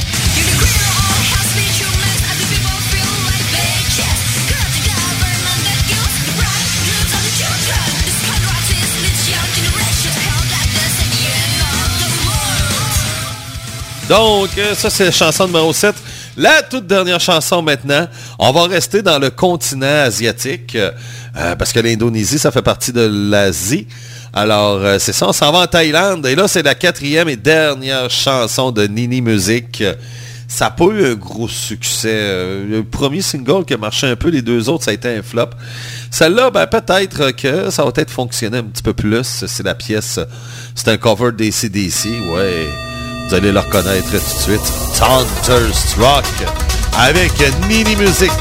Donc, ça, c'est la chanson numéro sept. La toute dernière chanson maintenant. On va rester dans le continent asiatique, euh, parce que l'Indonésie, ça fait partie de l'Asie. Alors, euh, c'est ça, on s'en va en Thaïlande. Et là, c'est la quatrième et dernière chanson de Nini Music. Ça n'a pas eu un gros succès. Euh, le premier single qui a marché un peu, les deux autres, ça a été un flop. Celle-là, ben, peut-être que ça va peut-être fonctionner un petit peu plus. C'est la pièce, c'est un cover d'A C D C, ouais. Vous allez le reconnaître tout de suite. Thunderstruck avec Nini Music.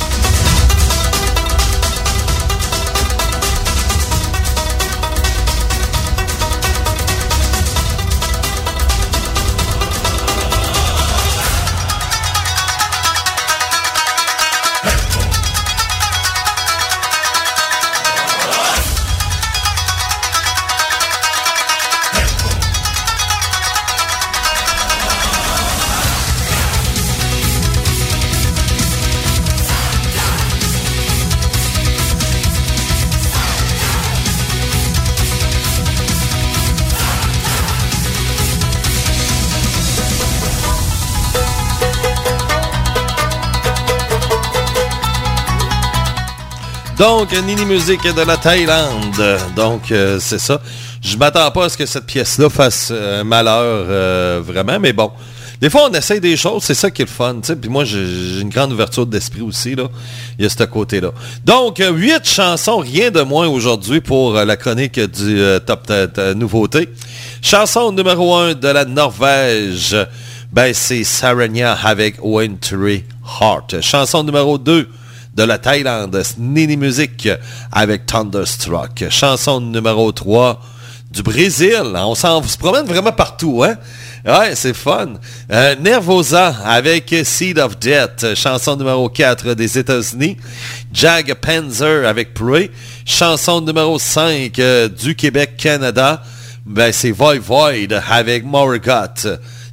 Donc, Nini Music de la Thaïlande. Donc, euh, c'est ça. Je m'attends pas à ce que cette pièce-là fasse euh, malheur, euh, vraiment, mais bon. Des fois, on essaye des choses, c'est ça qui est le fun, tu sais. Puis moi, j'ai, j'ai une grande ouverture d'esprit aussi, là. Il y a ce côté-là. Donc, euh, huit chansons, rien de moins aujourd'hui pour euh, la chronique du euh, Top euh, Nouveauté. Chanson numéro un de la Norvège, ben, c'est Saranya avec Wintry Heart. Chanson numéro deux de la Thaïlande, Nini Music avec Thunderstruck. Chanson numéro trois du Brésil. On s'en se promène vraiment partout, hein? Ouais, c'est fun. Euh, Nervosa avec Seed of Death. Chanson numéro quatre des États-Unis. Jag Panzer avec Pray. Chanson numéro cinq euh, du Québec, Canada. Ben, c'est Void Void avec Morgoth.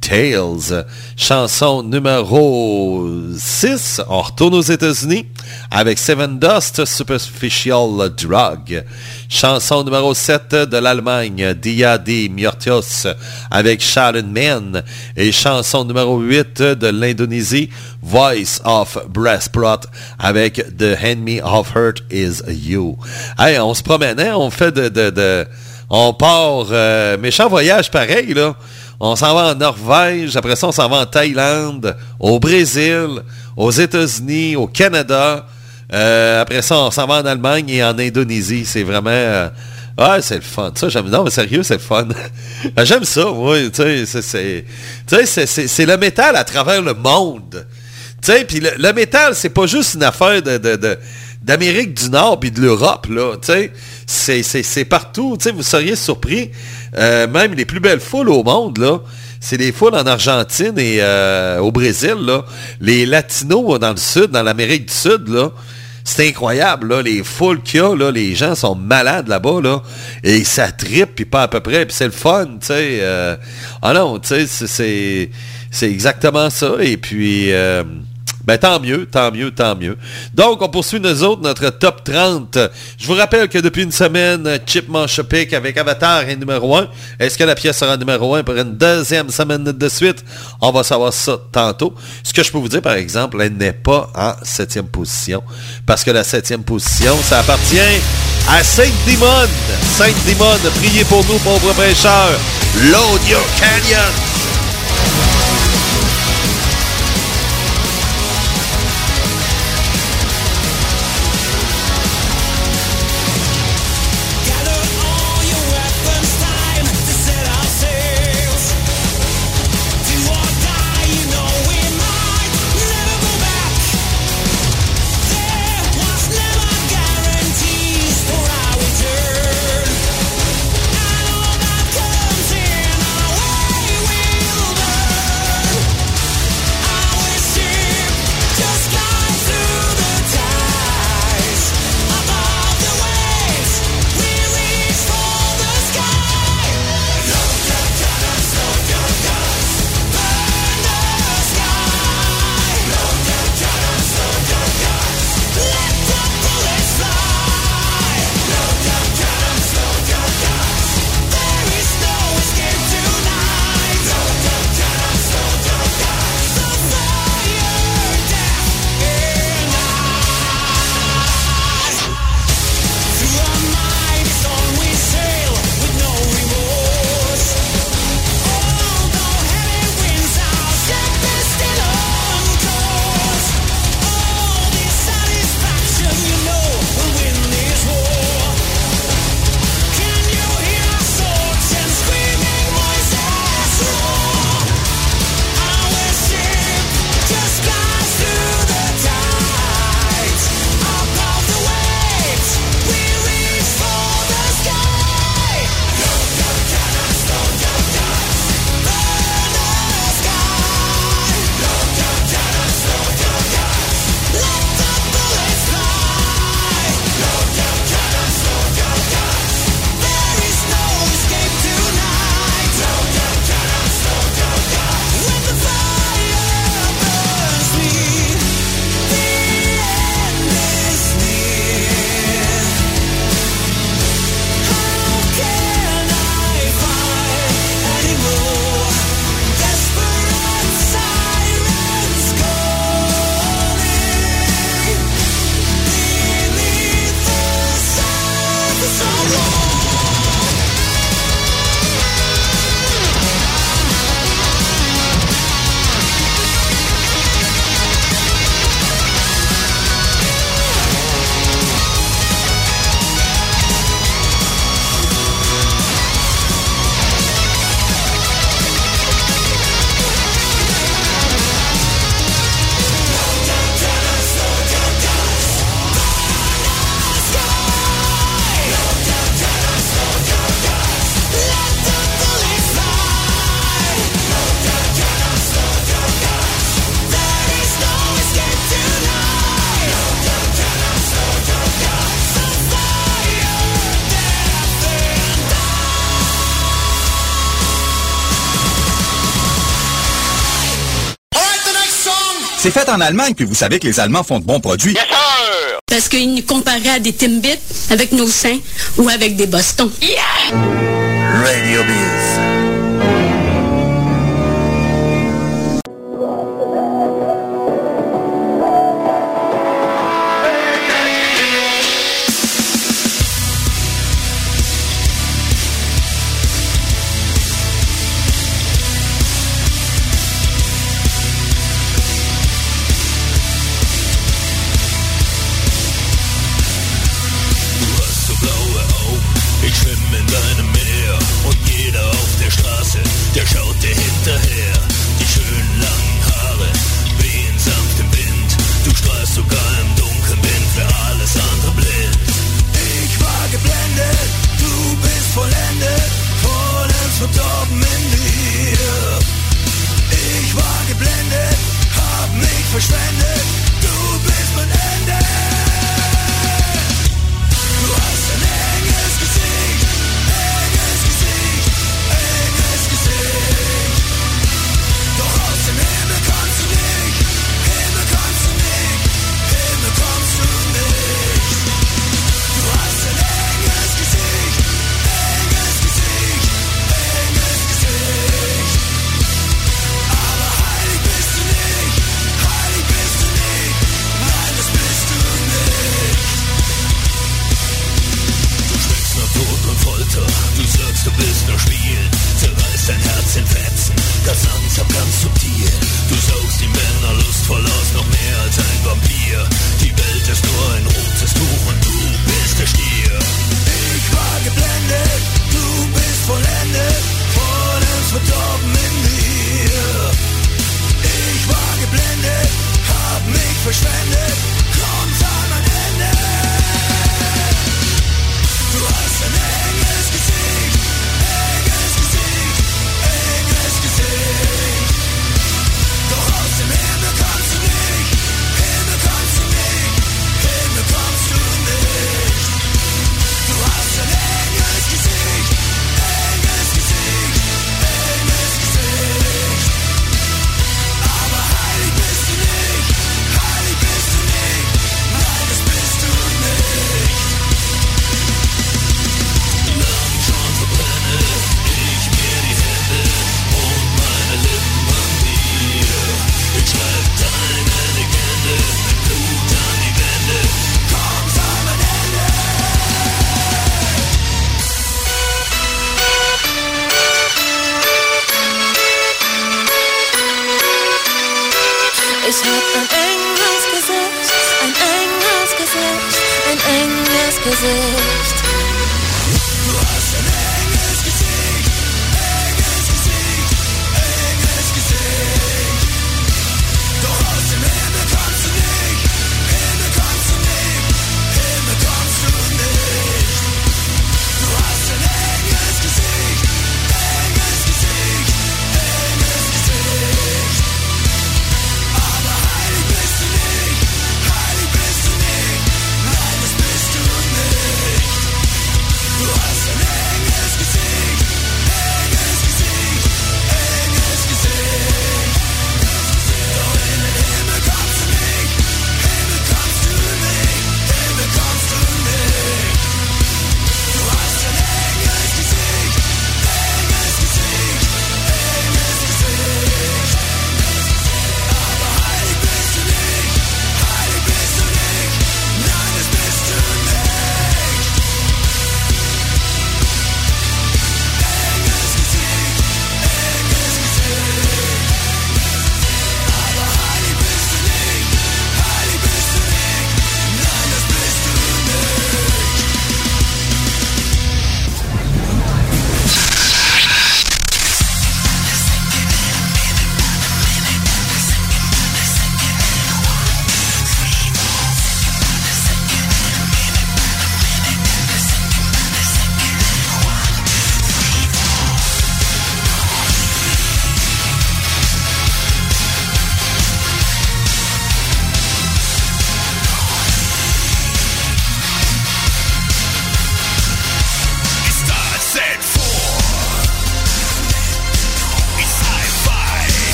Tales. Chanson numéro six, on retourne aux États-Unis avec Seven Dust, Superficial Drug. Chanson numéro sept de l'Allemagne, Dia di Muertos avec Shadow Man. Et chanson numéro huit de l'Indonésie, Voice of Breastplate avec The Enemy of Hurt Is You. Hey, on se promenait, on fait de... de, de on part euh, méchant voyage pareil, là. On s'en va en Norvège, après ça on s'en va en Thaïlande, au Brésil, aux États-Unis, au Canada. Euh, après ça on s'en va en Allemagne et en Indonésie. C'est vraiment... Euh, ouais, c'est le fun. Ça, j'aime... Non, mais sérieux, c'est le fun. J'aime ça, oui. Tu sais, c'est, c'est, tu sais, c'est, c'est, c'est le métal à travers le monde. Tu sais, puis le, le métal, c'est pas juste une affaire de... de, de d'Amérique du Nord puis de l'Europe, là, tu sais, c'est, c'est, c'est partout, tu sais, vous seriez surpris, euh, même les plus belles foules au monde, là, c'est les foules en Argentine et euh, au Brésil, là, les latinos dans le sud, dans l'Amérique du Sud, là, c'est incroyable, là, les foules qu'il y a, là, les gens sont malades là-bas, là, et ça trippe, puis pas à peu près, puis c'est le fun, tu sais, euh, ah non, tu sais, c'est, c'est, c'est exactement ça, et puis... Euh, Ben, tant mieux, tant mieux, tant mieux. Donc, on poursuit nous autres, notre top trente. Je vous rappelle que depuis une semaine, Chip Manchopic avec Avatar est numéro un. Est-ce que la pièce sera numéro un pour une deuxième semaine de suite? On va savoir ça tantôt. Ce que je peux vous dire, par exemple, elle n'est pas en septième position. Parce que la septième position, ça appartient à Saint-Dimon. Saint-Dimon, priez pour nous, pauvres pêcheurs. Load your canyon! We C'est fait en Allemagne, puis vous savez que les Allemands font de bons produits. Yes, sir! Parce qu'ils nous comparaient à des Timbits avec nos seins ou avec des Boston. Yeah! Radio Biz. Der schaut dir hinterher, die schönen langen Haare wehen sanft im Wind. Du strahlst sogar im Dunkeln, bin für alles andere blind. Ich war geblendet, du bist vollendet, vollends verdorben in dir. Ich war geblendet, hab mich verschwendet, du bist mein Ende. Du hast ein enges Gesicht, enges Gesicht, enges Gesicht. Doch aus dem Himmel kommst du nicht, Himmel kommst du nicht, Himmel kommst du nicht. Du hast ein enges Gesicht, enges Gesicht, enges Gesicht. Aber heilig bist du nicht, heilig bist du nicht, nein, das bist du nicht. Du schmeckst nach Tod und Folter, du sagst, du bist nur Spiel, zerreißt dein Herz in Fetzen, das langsam ganz subtil. Du saugst die Männer lustvoll aus, noch mehr als ein Vampir. Die Welt ist nur ein rotes Tuch und du bist der Stier. Ich war geblendet, du bist vollendet, vollends verdorben in mir. Ich war geblendet, hab mich verschwendet, kommt an mein Ende. Du hast ein enges Gesicht, enges Gesicht, enges Gesicht. Doch aus dem Himmel kommst du nicht, Himmel kommst du nicht, Himmel kommst du nicht. Du hast ein enges Gesicht, enges Gesicht, enges Gesicht. Aber heilig bist du nicht, heilig bist du nicht, nein, das bist du nicht. Lang schon verbrenne ich mir die Hände und meine Lippen an dir. Ich schreib deine Legende mit Blut an die Wände. Komm's an mein Ende. Ich hab ein enges Gesicht, ein enges Gesicht, ein enges Gesicht. Du hast ein enges Gesicht, enges Gesicht, enges Gesicht. Doch aus dem Himmel kommst du nicht, Himmel kommst du nicht, Himmel kommst du nicht. Du hast ein enges Gesicht, enges Gesicht, enges Gesicht. Aber heilig bist du nicht, heilig bist du nicht, nein, das bist du nicht.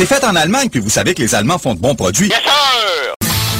C'est fait en Allemagne, puis vous savez que les Allemands font de bons produits. Yes, sir!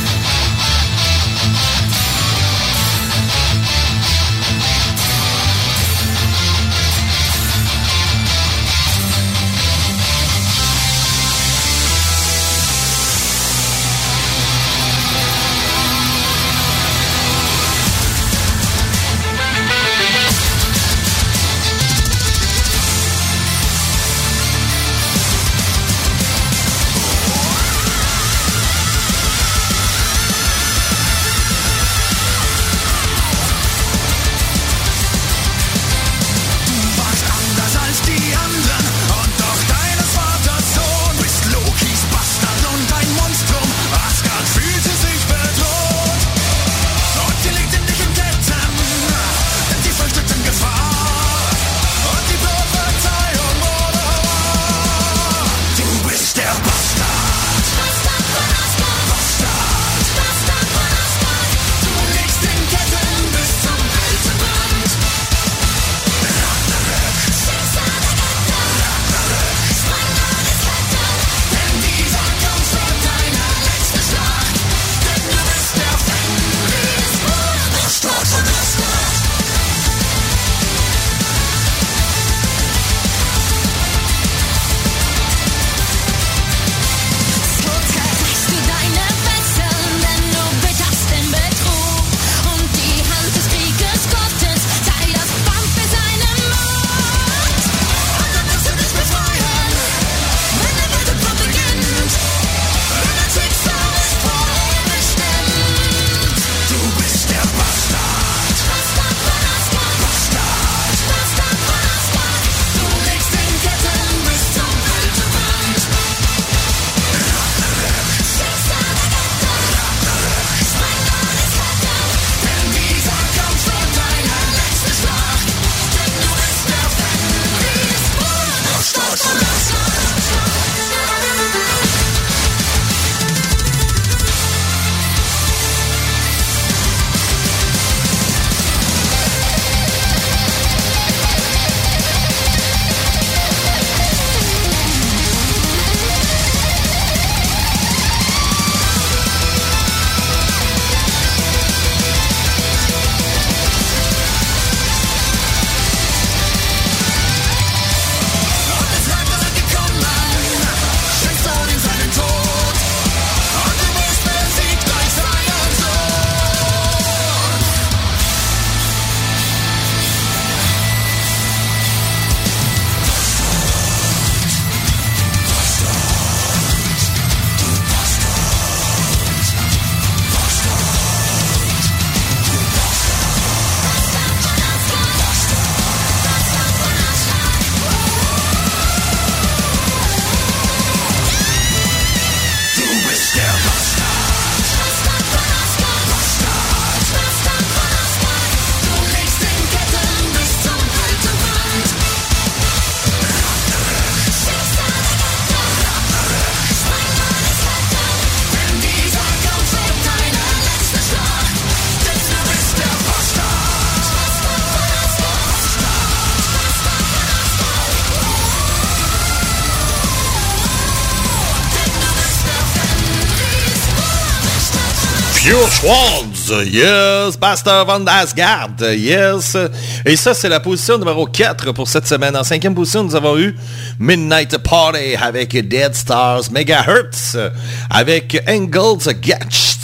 Pure Schwanz, yes, Pastor Van Asgard, yes. Et ça, c'est la position numéro quatre pour cette semaine. En cinquième position, nous avons eu Midnight Party avec Dead Stars Megahertz, avec Engels Gatsch.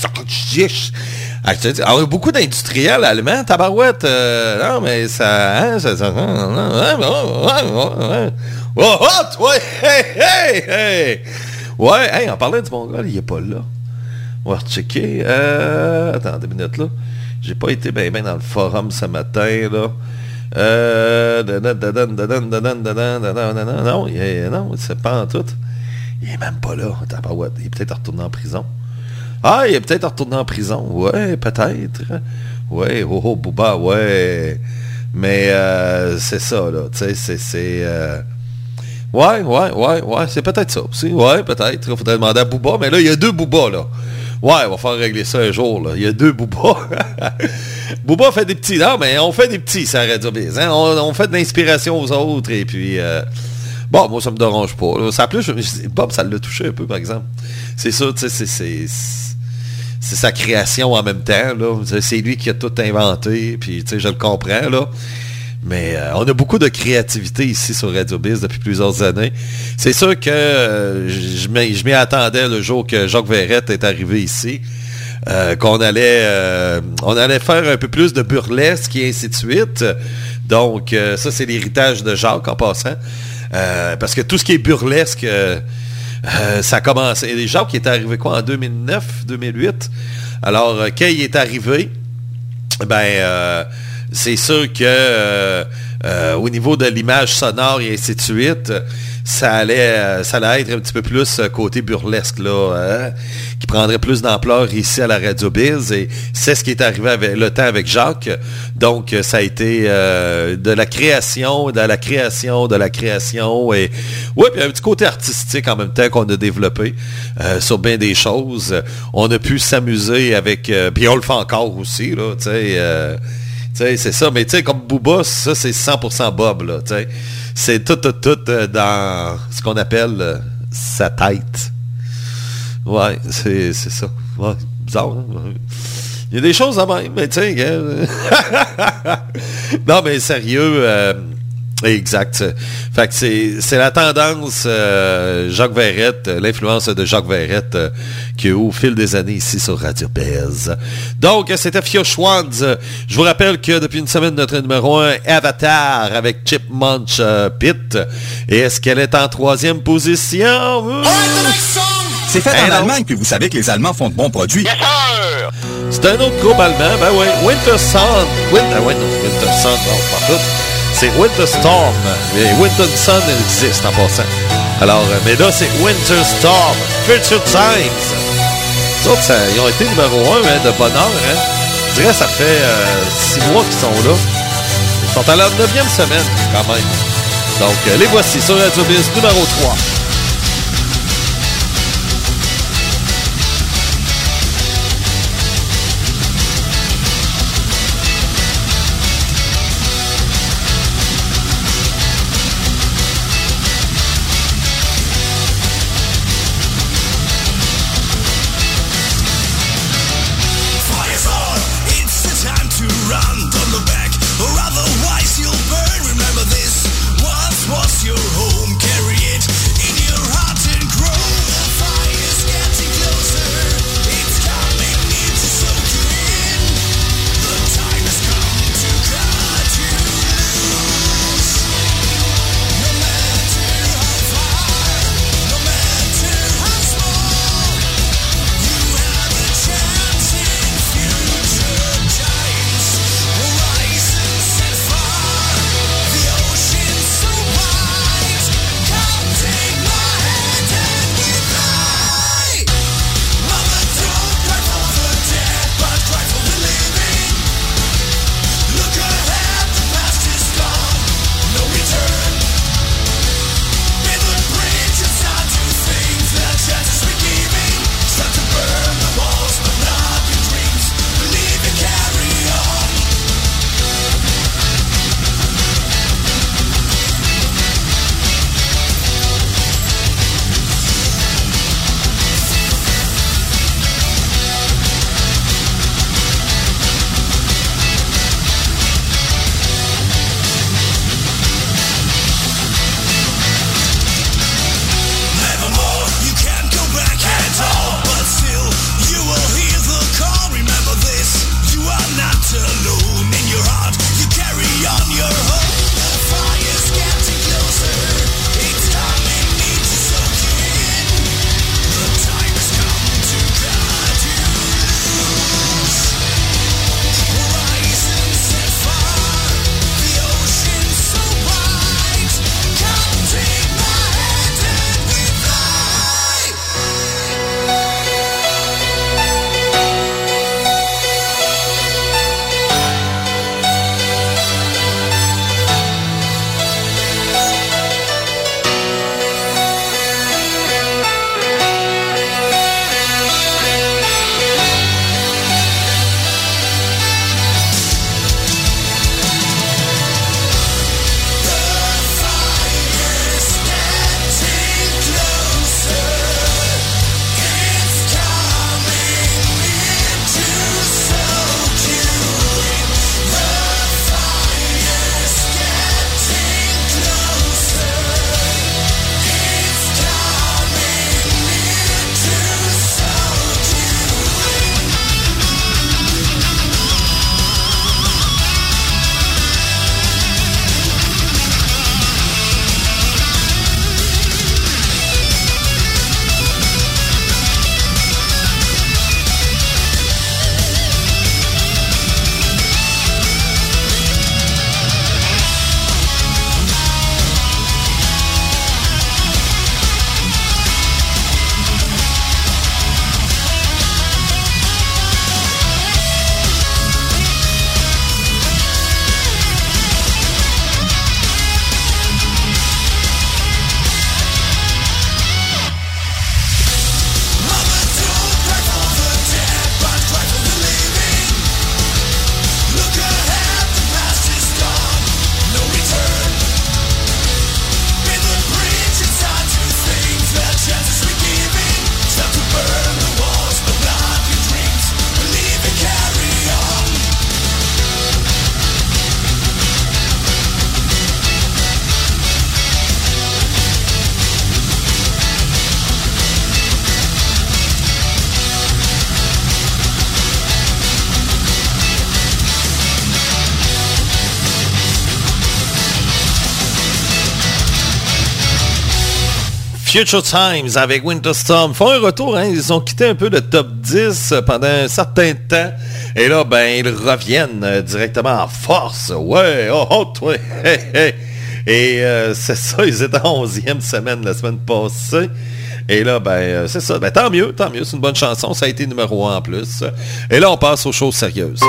Ah, je te dis, on a beaucoup d'industriels allemands, tabarouette. Euh, non, mais ça... Hein, ça, ça oh, hot, ouais, hey, hey, hey. Ouais, hey, on parlait du Mongol, il est pas là. On va rechecker. Euh, attends deux minutes, là. J'ai pas été bien ben dans le forum ce matin, là. Euh... Non, il est, non, c'est pas en tout. Il est même pas là. Tabarouette. Il est peut-être retourné en prison. Ah, il est peut-être retourné en prison. Ouais, peut-être. Ouais, oh, oh, Booba, ouais. Mais euh, c'est ça, là. Tu sais, c'est... c'est euh... Ouais, ouais, ouais, ouais. C'est peut-être ça aussi. Ouais, peut-être. Il faudrait demander à Booba. Mais là, il y a deux Booba, là. Ouais, on va faire régler ça un jour, là. Il y a deux Booba. Booba fait des petits. Non, mais on fait des petits, ça Radio Biz. Hein? On, on fait de l'inspiration aux autres. Et puis... Euh... Bon, moi, ça me dérange pas. Là. Ça a plus, je me dis, Bob, ça l'a touché un peu, par exemple. C'est ça, tu sais, c'est, c'est, c'est sa création en même temps. Là. C'est lui qui a tout inventé, puis tu sais, je le comprends, là. Mais euh, on a beaucoup de créativité ici sur Radio Biz depuis plusieurs années. C'est sûr que euh, je m'y, je m'y attendais le jour que Jacques Verrette est arrivé ici, euh, qu'on allait euh, on allait faire un peu plus de burlesque et ainsi de suite. Donc, euh, ça, c'est l'héritage de Jacques en passant. Euh, parce que tout ce qui est burlesque, euh, euh, ça a commencé. Et Jacques qui est arrivé quoi en deux mille neuf, deux mille huit. Alors, euh, quand il est arrivé, ben... Euh, c'est sûr que euh, euh, au niveau de l'image sonore et ainsi de suite, ça allait, euh, ça allait être un petit peu plus côté burlesque, là, hein, qui prendrait plus d'ampleur ici à la Radio Biz. Et c'est ce qui est arrivé avec le temps avec Jacques. Donc, ça a été euh, de la création, de la création, de la création. Et ouais, puis un petit côté artistique en même temps qu'on a développé euh, sur bien des choses. On a pu s'amuser avec... Euh, puis on le fait encore aussi, là, tu sais... Euh, T'sais, c'est ça, mais tu sais, comme Booba, ça, c'est cent pour cent Bob, là, tu sais. C'est tout, tout, tout euh, dans ce qu'on appelle euh, sa tête. Ouais, c'est, c'est ça. Ouais, bizarre, hein? Il y a des choses à même, mais tu sais, non, mais sérieux, euh, exact. Fait que c'est, c'est la tendance euh, Jacques Verrette, l'influence de Jacques Verrette euh, qui est au fil des années ici sur Radio Bez. Donc, c'était Fio Schwanz. Je vous rappelle que depuis une semaine, notre numéro un, Avatar, avec Chipmunk euh, Pit. Et est-ce qu'elle est en troisième position? Mmh. C'est fait Hey en non. Allemagne, puis vous savez que les Allemands font de bons produits. Yes, sir! C'est un autre groupe allemand, ben oui, Winter Sun. Winter, ah ouais, non, Winter Sun, non, pas tout. C'est Winter Storm. Mais Winter Sun existe en passant. Alors, euh, mais là, c'est Winter Storm, Future Times. Les autres, ça, ils ont été numéro un, hein, de bonheur. Hein. Je dirais, ça fait euh, six mois qu'ils sont là. Ils sont à leur neuvième semaine, quand même. Donc, euh, les voici sur Radio Biz numéro trois. Otherwise you'll burn. Remember this. Once was your home. Carry it in Future Times avec Winter Storm font un retour, hein, ils ont quitté un peu le top dix pendant un certain temps. Et là, ben, ils reviennent euh, directement en force. Ouais, oh, oh, toi, hey, hey. Et euh, c'est ça, ils étaient en onzième semaine la semaine passée. Et là, ben, euh, c'est ça. Ben, tant mieux, tant mieux, c'est une bonne chanson. Ça a été numéro un en plus. Et là, on passe aux choses sérieuses.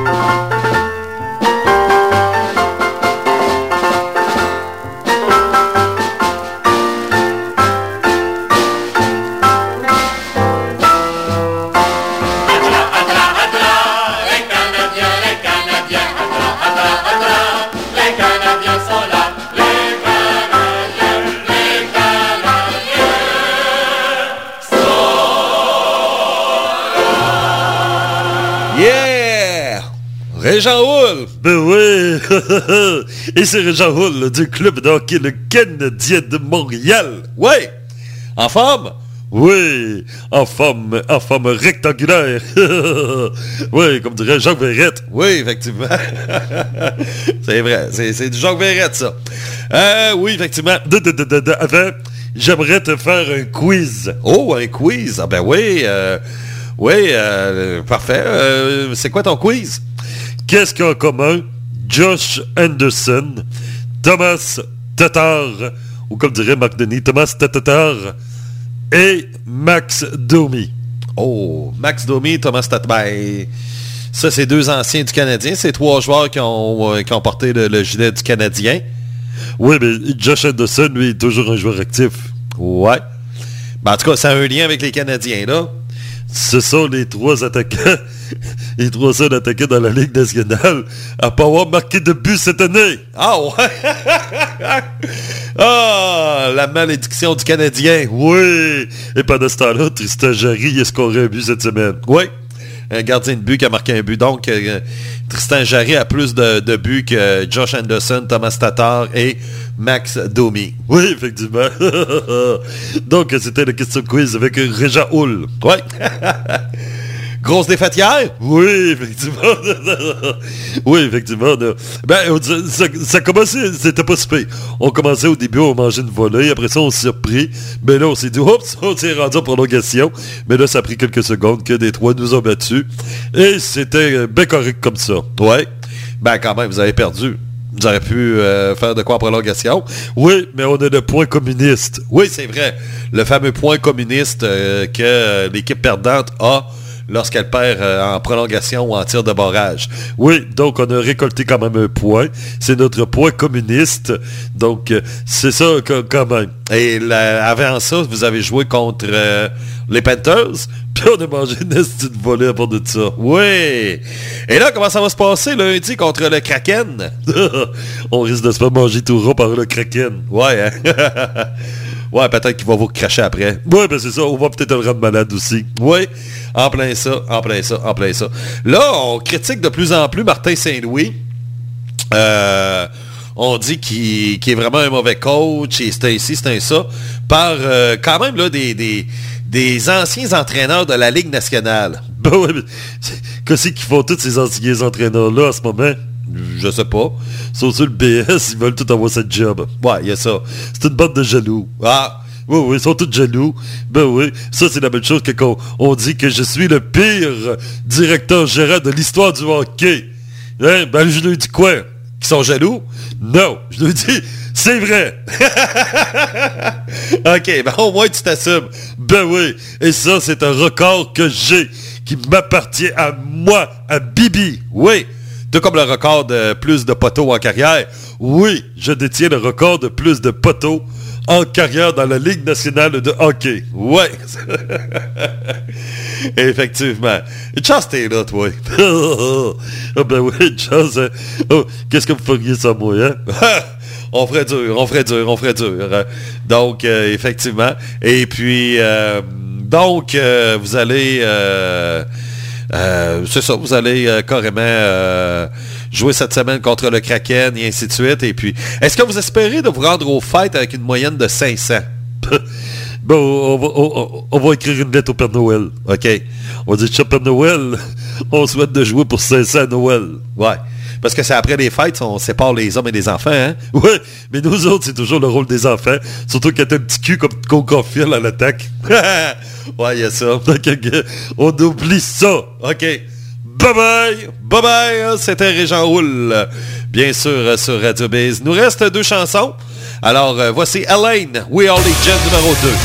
Régent Houle! Ben oui! Et c'est Régent Houle du club de hockey le Canadien de Montréal. Ouais! En forme? Oui! En forme, en forme rectangulaire. Oui, comme dirait Jacques Verrette. Oui, effectivement. C'est vrai, c'est, c'est du Jacques Verrette, ça. Euh, oui, effectivement. De, de, de, de, de, avant, j'aimerais te faire un quiz. Oh, un quiz? Ah ben oui, euh, oui, euh, parfait. Euh, c'est quoi ton quiz? Qu'est-ce qu'en commun Josh Anderson, Thomas Tatar, ou comme dirait Marc Denis, Thomas Tatar et Max Domi? Oh, Max Domi, Thomas Tatar. Ben, ça, c'est deux anciens du Canadien. C'est trois joueurs qui ont, euh, qui ont porté le, le gilet du Canadien. Oui, mais Josh Anderson, lui, est toujours un joueur actif. Ouais. Ben, en tout cas, ça a un lien avec les Canadiens, là. Ce sont les trois attaquants, les trois seuls attaquants dans la Ligue nationale à pas avoir marqué de but cette année. Ah ouais! Ah, la malédiction du Canadien. Oui! Et pendant ce temps-là, Tristan Jarry, il a scoré un but cette semaine. Oui. Un gardien de but qui a marqué un but. Donc, euh, Tristan Jarry a plus de, de buts que Josh Anderson, Thomas Tatar et Max Domi. Oui, effectivement. Donc, c'était la question quiz avec Régent Houle. Oui. Grosse défaite hier? Oui, effectivement. Oui, effectivement. Ben, ça, ça commençait, c'était pas si pire. On commençait au début, on mangeait une volée. Après ça, on s'est repris. Mais là, on s'est dit, oups, on s'est rendu en prolongation. Mais là, ça a pris quelques secondes que des trois nous ont battus. Et c'était bien correct comme ça. Ouais. Ben, quand même, vous avez perdu. Vous auriez pu euh, faire de quoi en prolongation? Oui, mais on a le point communiste. Oui, c'est vrai. Le fameux point communiste euh, que euh, l'équipe perdante a lorsqu'elle perd euh, en prolongation ou en tir de barrage. Oui, donc on a récolté quand même un point. C'est notre point communiste. Donc, euh, c'est ça quand même. Et la, avant ça, vous avez joué contre euh, les Panthers. Puis on a mangé une petite volée à part de ça. Oui. Et là, comment ça va se passer lundi contre le Kraken? On risque de se faire manger tout rond par le Kraken. Ouais, hein? Ouais, peut-être qu'il va vous cracher après. Ouais, ben c'est ça. On va peut-être le rendre malade aussi. Oui, en plein ça, en plein ça, en plein ça. Là, on critique de plus en plus Martin Saint-Louis. Euh, on dit qu'il, qu'il est vraiment un mauvais coach, et c'est un ci, c'est un ça, par euh, quand même là des, des, des anciens entraîneurs de la Ligue nationale. Ben ouais, mais qu'est-ce qu'ils font tous ces anciens entraîneurs-là en ce moment? Je sais pas. Ils sont sur le B S, ils veulent tout avoir cette job. Ouais, il y a ça. C'est une bande de jaloux. Ah! Oui, oui, ils sont tous jaloux. Ben oui, ça c'est la même chose que quand on dit que je suis le pire directeur gérant de l'histoire du hockey. Hein? Ben je lui dis quoi? Qu'ils sont jaloux? Non, je lui dis, c'est vrai. OK, ben au moins tu t'assumes. Ben oui, et ça c'est un record que j'ai, qui m'appartient à moi, à Bibi. Oui. Tout comme le record de plus de poteaux en carrière. Oui, je détiens le record de plus de poteaux en carrière dans la Ligue nationale de hockey. Ouais. Effectivement. Chance, t'es là, toi. Ah ben oui, Chance. Hein? Oh, qu'est-ce que vous feriez sans moi, hein? On ferait dur, on ferait dur, on ferait dur. Donc, euh, effectivement. Et puis, euh, donc, euh, vous allez... Euh, Euh, c'est ça, vous allez euh, carrément euh, jouer cette semaine contre le Kraken et ainsi de suite. Et puis, est-ce que vous espérez de vous rendre aux fêtes avec une moyenne de cinq cents? Bon, on va, on, on va écrire une lettre au Père Noël. OK. On va dire, cher Père Noël, on souhaite de jouer pour cinq cents à Noël. Ouais. Parce que c'est après les fêtes, on sépare les hommes et les enfants, hein? Ouais, mais nous autres, c'est toujours le rôle des enfants. Surtout quand t'as un petit cul comme Coca-Cola à l'attaque. Ouais, il y a ça. On oublie ça. OK. Bye-bye! Bye-bye! C'était Régent Roule, bien sûr, sur Radio Biz. Nous reste deux chansons. Alors, euh, voici Elaine, We Are Legion numéro deux.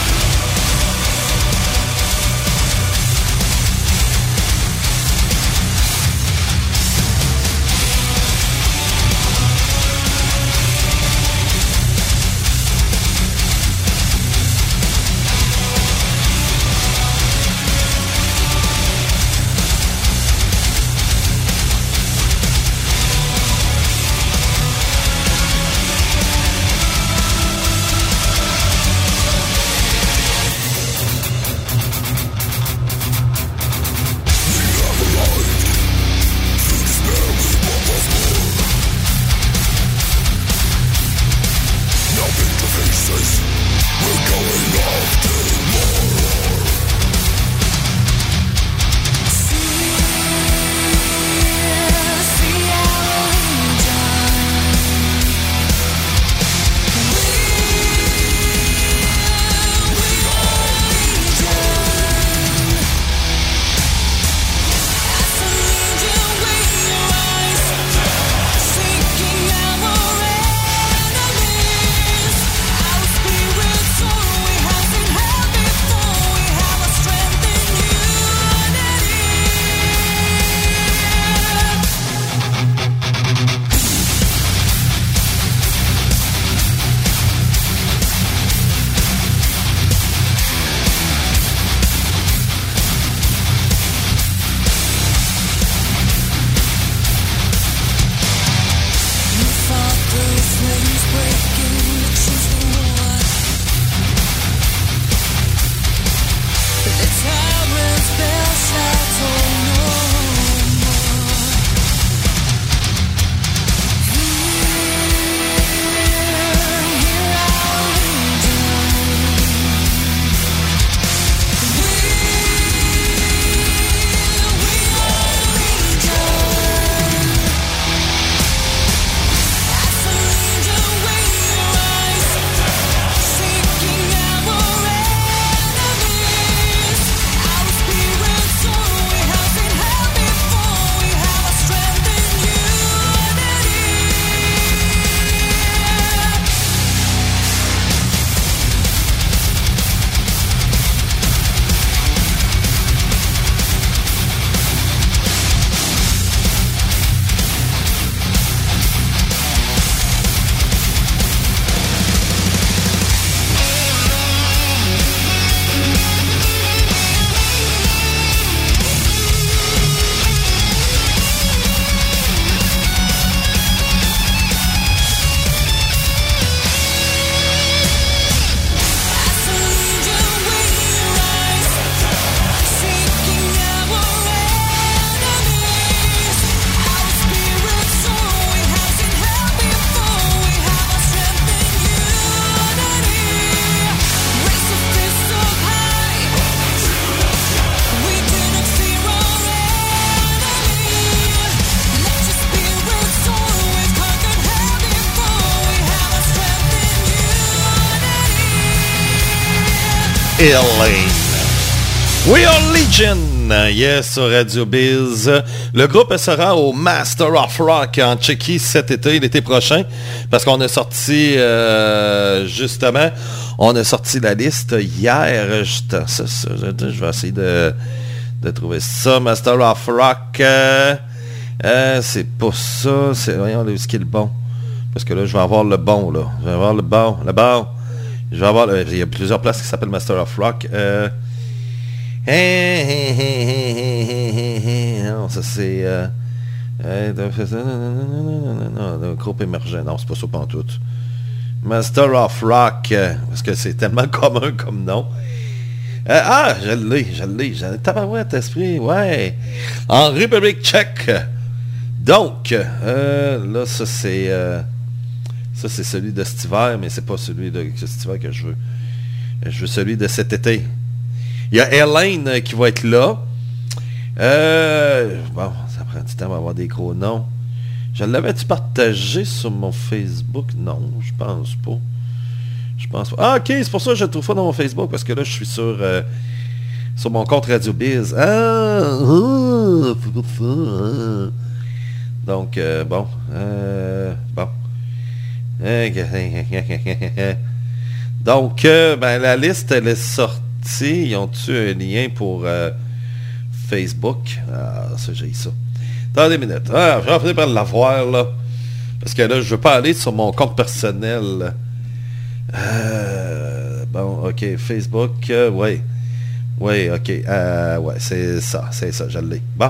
Elaine. We Are Legion, yes, sur Radio Biz. Le groupe sera au Master of Rock en Tchéquie cet été, l'été prochain, parce qu'on a sorti, euh, justement, on a sorti la liste hier. Juste, ça, ça, je vais essayer de, de trouver ça. Master of Rock, euh, euh, c'est pas ça. C'est, voyons, ce qui est le bon. Parce que là, je vais avoir le bon, là. Je vais avoir le bon, le bon. Je vais avoir, le, il y a plusieurs places qui s'appellent Master of Rock. Euh, non, ça c'est... Euh, non, groupe émergent. Non, c'est pas ça pantoute. Master of Rock, euh, parce que c'est tellement commun comme nom. Euh, ah, je l'ai, je l'ai. J'ai tabarouette, esprit, ouais. En République tchèque. Donc, euh, là, ça c'est... Euh, ça c'est celui de cet hiver, mais c'est pas celui de cet hiver que je veux. Je veux celui de cet été. Il y a Elaine qui va être là. Euh, bon, ça prend du temps, on va avoir des gros noms. Je l'avais-tu partagé sur mon Facebook? Non, je pense pas. Je pense pas. Ah, ok, c'est pour ça que je le trouve pas dans mon Facebook, parce que là, je suis sur, euh, sur mon compte Radio Biz. Ah, ah c'est pour ça. Ah. Donc, euh, bon. Euh, bon. Donc, euh, ben, la liste, elle est sortie. Ils ont-tu un lien pour euh, Facebook? Ah, ça, j'ai ça. Attendez une minute. Ah, je vais finir par l'avoir, là. Parce que là, je veux pas aller sur mon compte personnel. Euh, bon, OK. Facebook, euh, oui. Oui, OK. Euh, ouais, c'est ça. C'est ça, je l'ai. Bon.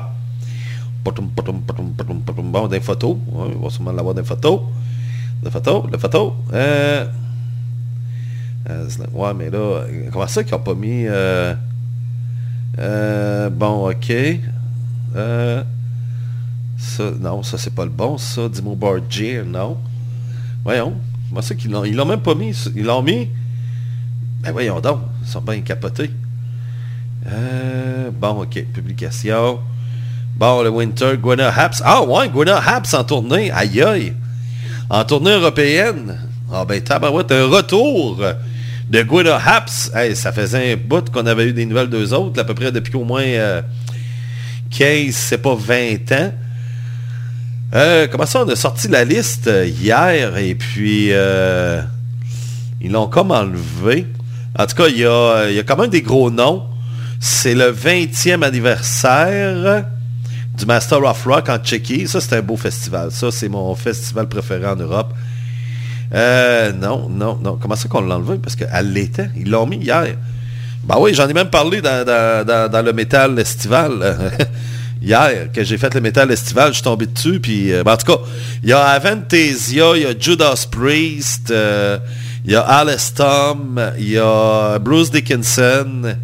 Bon, des photos. Ouais, on va sûrement l'avoir des photos. Des photos, des photos. Euh, euh, ouais, mais là, comment ça qu'ils n'ont pas mis... Euh, euh, bon, OK. Euh, ça, non, ça, c'est pas le bon, ça. Dimo Borgier, non. Voyons. Comment ça qu'ils l'ont... Ils l'ont même pas mis. Ils l'ont mis... Ben voyons donc. Ils sont bien capotés. Euh, bon, OK. Publication. Bon, le Winter, Gwenna Haps. Ah ouais, Gwenna Haps en tournée. Aïe aïe. En tournée européenne. Ah ben tabarouette, un retour de Gwenna Haps. Hey, ça faisait un bout qu'on avait eu des nouvelles d'eux autres, à peu près depuis au moins euh, quinze, c'est pas vingt ans. Euh, comment ça, on a sorti la liste hier et puis euh, ils l'ont comme enlevé. En tout cas, il y a, il y a quand même des gros noms. C'est le vingtième anniversaire du Master of Rock en Tchéquie. Ça, c'est un beau festival. Ça, c'est mon festival préféré en Europe. Euh, non, non, non. Comment ça qu'on l'a enlevé? Parce qu'elle l'était. Ils l'ont mis hier. Ben oui, j'en ai même parlé dans, dans, dans, dans le métal estival. Hier, que j'ai fait le métal estival, je suis tombé dessus. Puis, euh, ben, en tout cas, il y a Avantasia, il y a Judas Priest, euh, il y a Alice Tom, il y a Bruce Dickinson.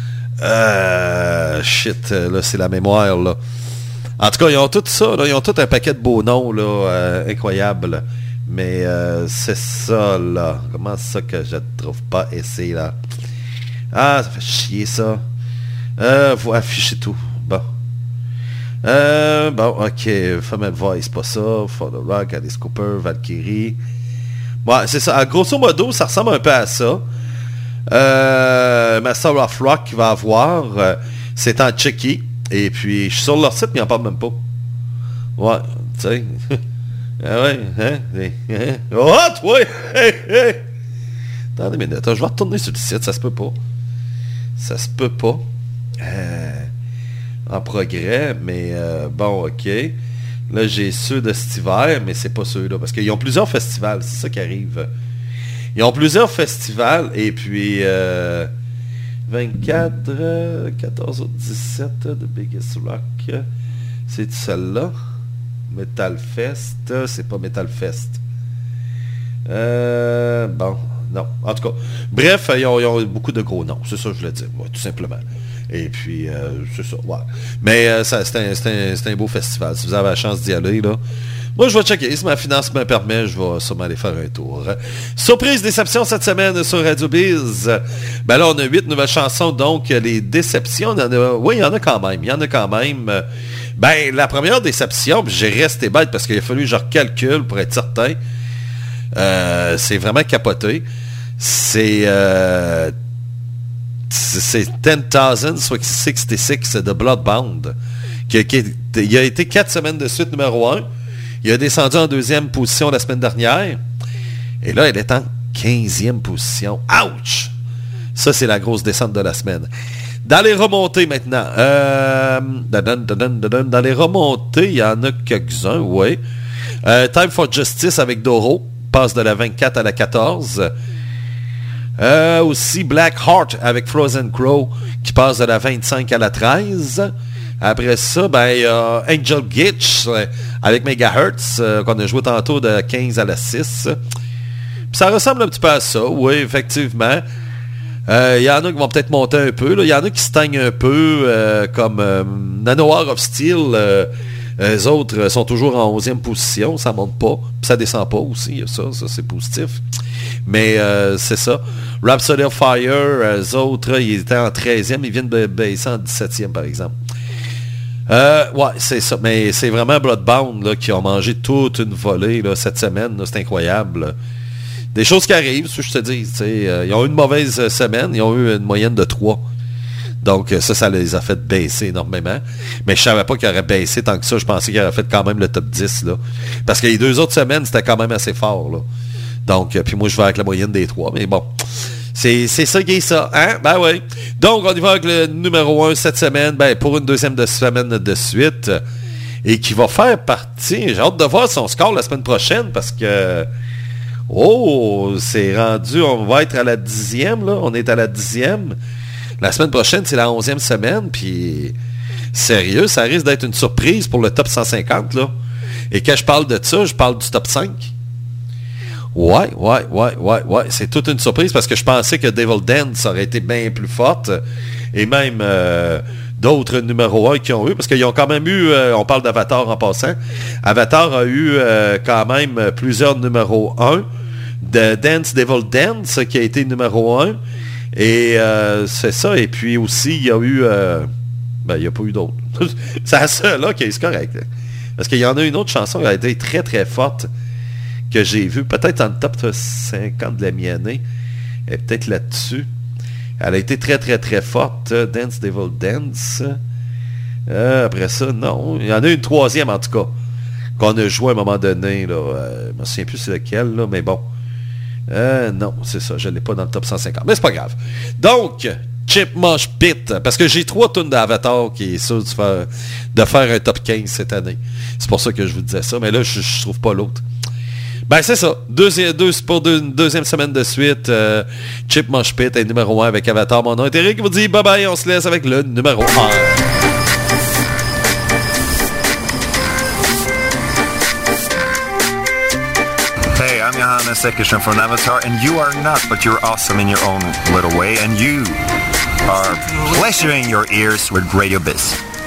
Euh, shit, là, c'est la mémoire, là. En tout cas, ils ont tout ça, là, ils ont tout un paquet de beaux noms, là, euh, incroyables. Mais euh, c'est ça, là. Comment ça que je ne trouve pas ici, là? Ah, ça fait chier, ça. Euh, faut afficher tout. Bon. Euh, bon, OK. Female Voice, pas ça. For the Rock, Alice Cooper, Valkyrie. Ouais, c'est ça. Grosso modo, ça ressemble un peu à ça. Euh, Master of Rock qu'il va avoir, euh, c'est en Tchéquie. Et puis, je suis sur leur site, mais ils n'en parlent même pas. Ouais, tu sais. Ah ouais, hein? hein? Oh, toi! Hey, hey! Attendez une minute, je vais retourner sur le site, ça se peut pas. Ça se peut pas. Euh, en progrès, mais euh, bon, OK. Là, j'ai ceux de cet hiver, mais c'est pas ceux-là. Parce qu'ils ont plusieurs festivals, c'est ça qui arrive. Ils ont plusieurs festivals, et puis... Euh, vingt-quatre, euh, quatorze au dix-sept de Biggest Rock. C'est celle-là. Metal Fest. C'est pas Metal Fest. Euh, bon, non. En tout cas, bref, ils ont, ils ont beaucoup de gros noms. C'est ça que je voulais dire, ouais, tout simplement. Et puis, euh, c'est ça, ouais. Mais euh, ça, c'est, un, c'est, un, c'est un beau festival. Si vous avez la chance d'y aller, là. Moi, je vais checker. Si ma finance me permet, je vais sûrement aller faire un tour. Surprise déception cette semaine sur Radio Biz. Ben là, on a huit nouvelles chansons, donc les déceptions, il y en a, oui, il y en a quand même. Il y en a quand même. Ben, la première déception, j'ai resté bête parce qu'il a fallu que je recalcule pour être certain. Euh, c'est vraiment capoté. C'est... Euh, c'est ten thousand soixante-six de Bloodbound. Qui, qui, il a été quatre semaines de suite numéro un. Il a descendu en deuxième position la semaine dernière. Et là, il est en quinzième position. Ouch! Ça, c'est la grosse descente de la semaine. Dans les remontées maintenant. Euh, dans les remontées, il y en a quelques-uns, oui. Euh, Time for Justice avec Doro passe de la vingt-quatre à la quatorze. Euh, aussi Black Heart avec Frozen Crow qui passe de la vingt-cinq à la treize. Après ça, ben, il y a Angel Gitch euh, avec Megahertz euh, qu'on a joué tantôt de quinze à la six. Puis ça ressemble un petit peu à ça, oui, effectivement. Il euh, y en a qui vont peut-être monter un peu. Il y en a qui se teignent un peu, euh, comme euh, Nanowar of Steel. Euh, les autres sont toujours en onzième position. Ça monte pas. Puis ça descend pas aussi. Ça, ça c'est positif. Mais euh, c'est ça. Rhapsody of Fire, les autres, ils étaient en treizième. Ils viennent de baisser en dix-septième, par exemple. Euh, ouais, c'est ça. Mais c'est vraiment Bloodbound là, qui ont mangé toute une volée là, cette semaine. Là, c'est incroyable. Là. Des choses qui arrivent, ce que je te dis. Euh, ils ont eu une mauvaise semaine. Ils ont eu une moyenne de trois. Donc ça, ça les a fait baisser énormément. Mais je savais pas qu'ils auraient baissé tant que ça. Je pensais qu'ils auraient fait quand même le top dix. Là. Parce que les deux autres semaines, c'était quand même assez fort. Là. Donc, euh, puis moi, je vais avec la moyenne des trois. Mais bon, c'est, c'est ça qui est ça. Hein? Ben oui. Donc, on y va avec le numéro un cette semaine. Ben, pour une deuxième de semaine de suite. Et qui va faire partie. J'ai hâte de voir son score la semaine prochaine parce que... Oh, c'est rendu... On va être à la dixième, là. On est à la dixième. La semaine prochaine, c'est la onzième semaine, puis sérieux, ça risque d'être une surprise pour le top cent cinquante, là. Et quand je parle de ça, je parle du top cinq. Ouais, ouais, ouais, ouais, ouais. C'est toute une surprise parce que je pensais que Devil Dance aurait été bien plus forte. Et même euh, d'autres numéros un qui ont eu, parce qu'ils ont quand même eu, euh, on parle d'Avatar en passant, Avatar a eu euh, quand même plusieurs numéros un. De Dance Devil Dance qui a été numéro un. Et euh, c'est ça. Et puis aussi, il y a eu... Euh, ben, il n'y a pas eu d'autres. C'est la seule, là, qui est correct. Parce qu'il y en a une autre chanson qui a été très, très forte que j'ai vue. Peut-être en top cinquante de la mi-année. Et peut-être là-dessus. Elle a été très, très, très forte. Dance Devil Dance. Euh, après ça, non. Il y en a une troisième, en tout cas, qu'on a joué à un moment donné. Là. Euh, je ne me souviens plus c'est lequel, là, mais bon. Euh, non, c'est ça, je ne l'ai pas dans le top cent cinquante. Mais c'est pas grave. Donc, Chip Mosh Pit, parce que j'ai trois tunes d'Avatar qui est sûr de faire, de faire un top quinze cette année. C'est pour ça que je vous disais ça, mais là, je ne trouve pas l'autre. Ben, c'est ça. Deuxi- deux, pour deux, une deuxième semaine de suite, euh, Chip Mosh Pit est numéro un avec Avatar. Mon nom est Eric, vous dit bye bye, on se laisse avec le numéro un. Hey, I'm Johannes Sekkerström from Avatar, and you are not, but you're awesome in your own little way, and you are pleasuring your ears with Radio Biz.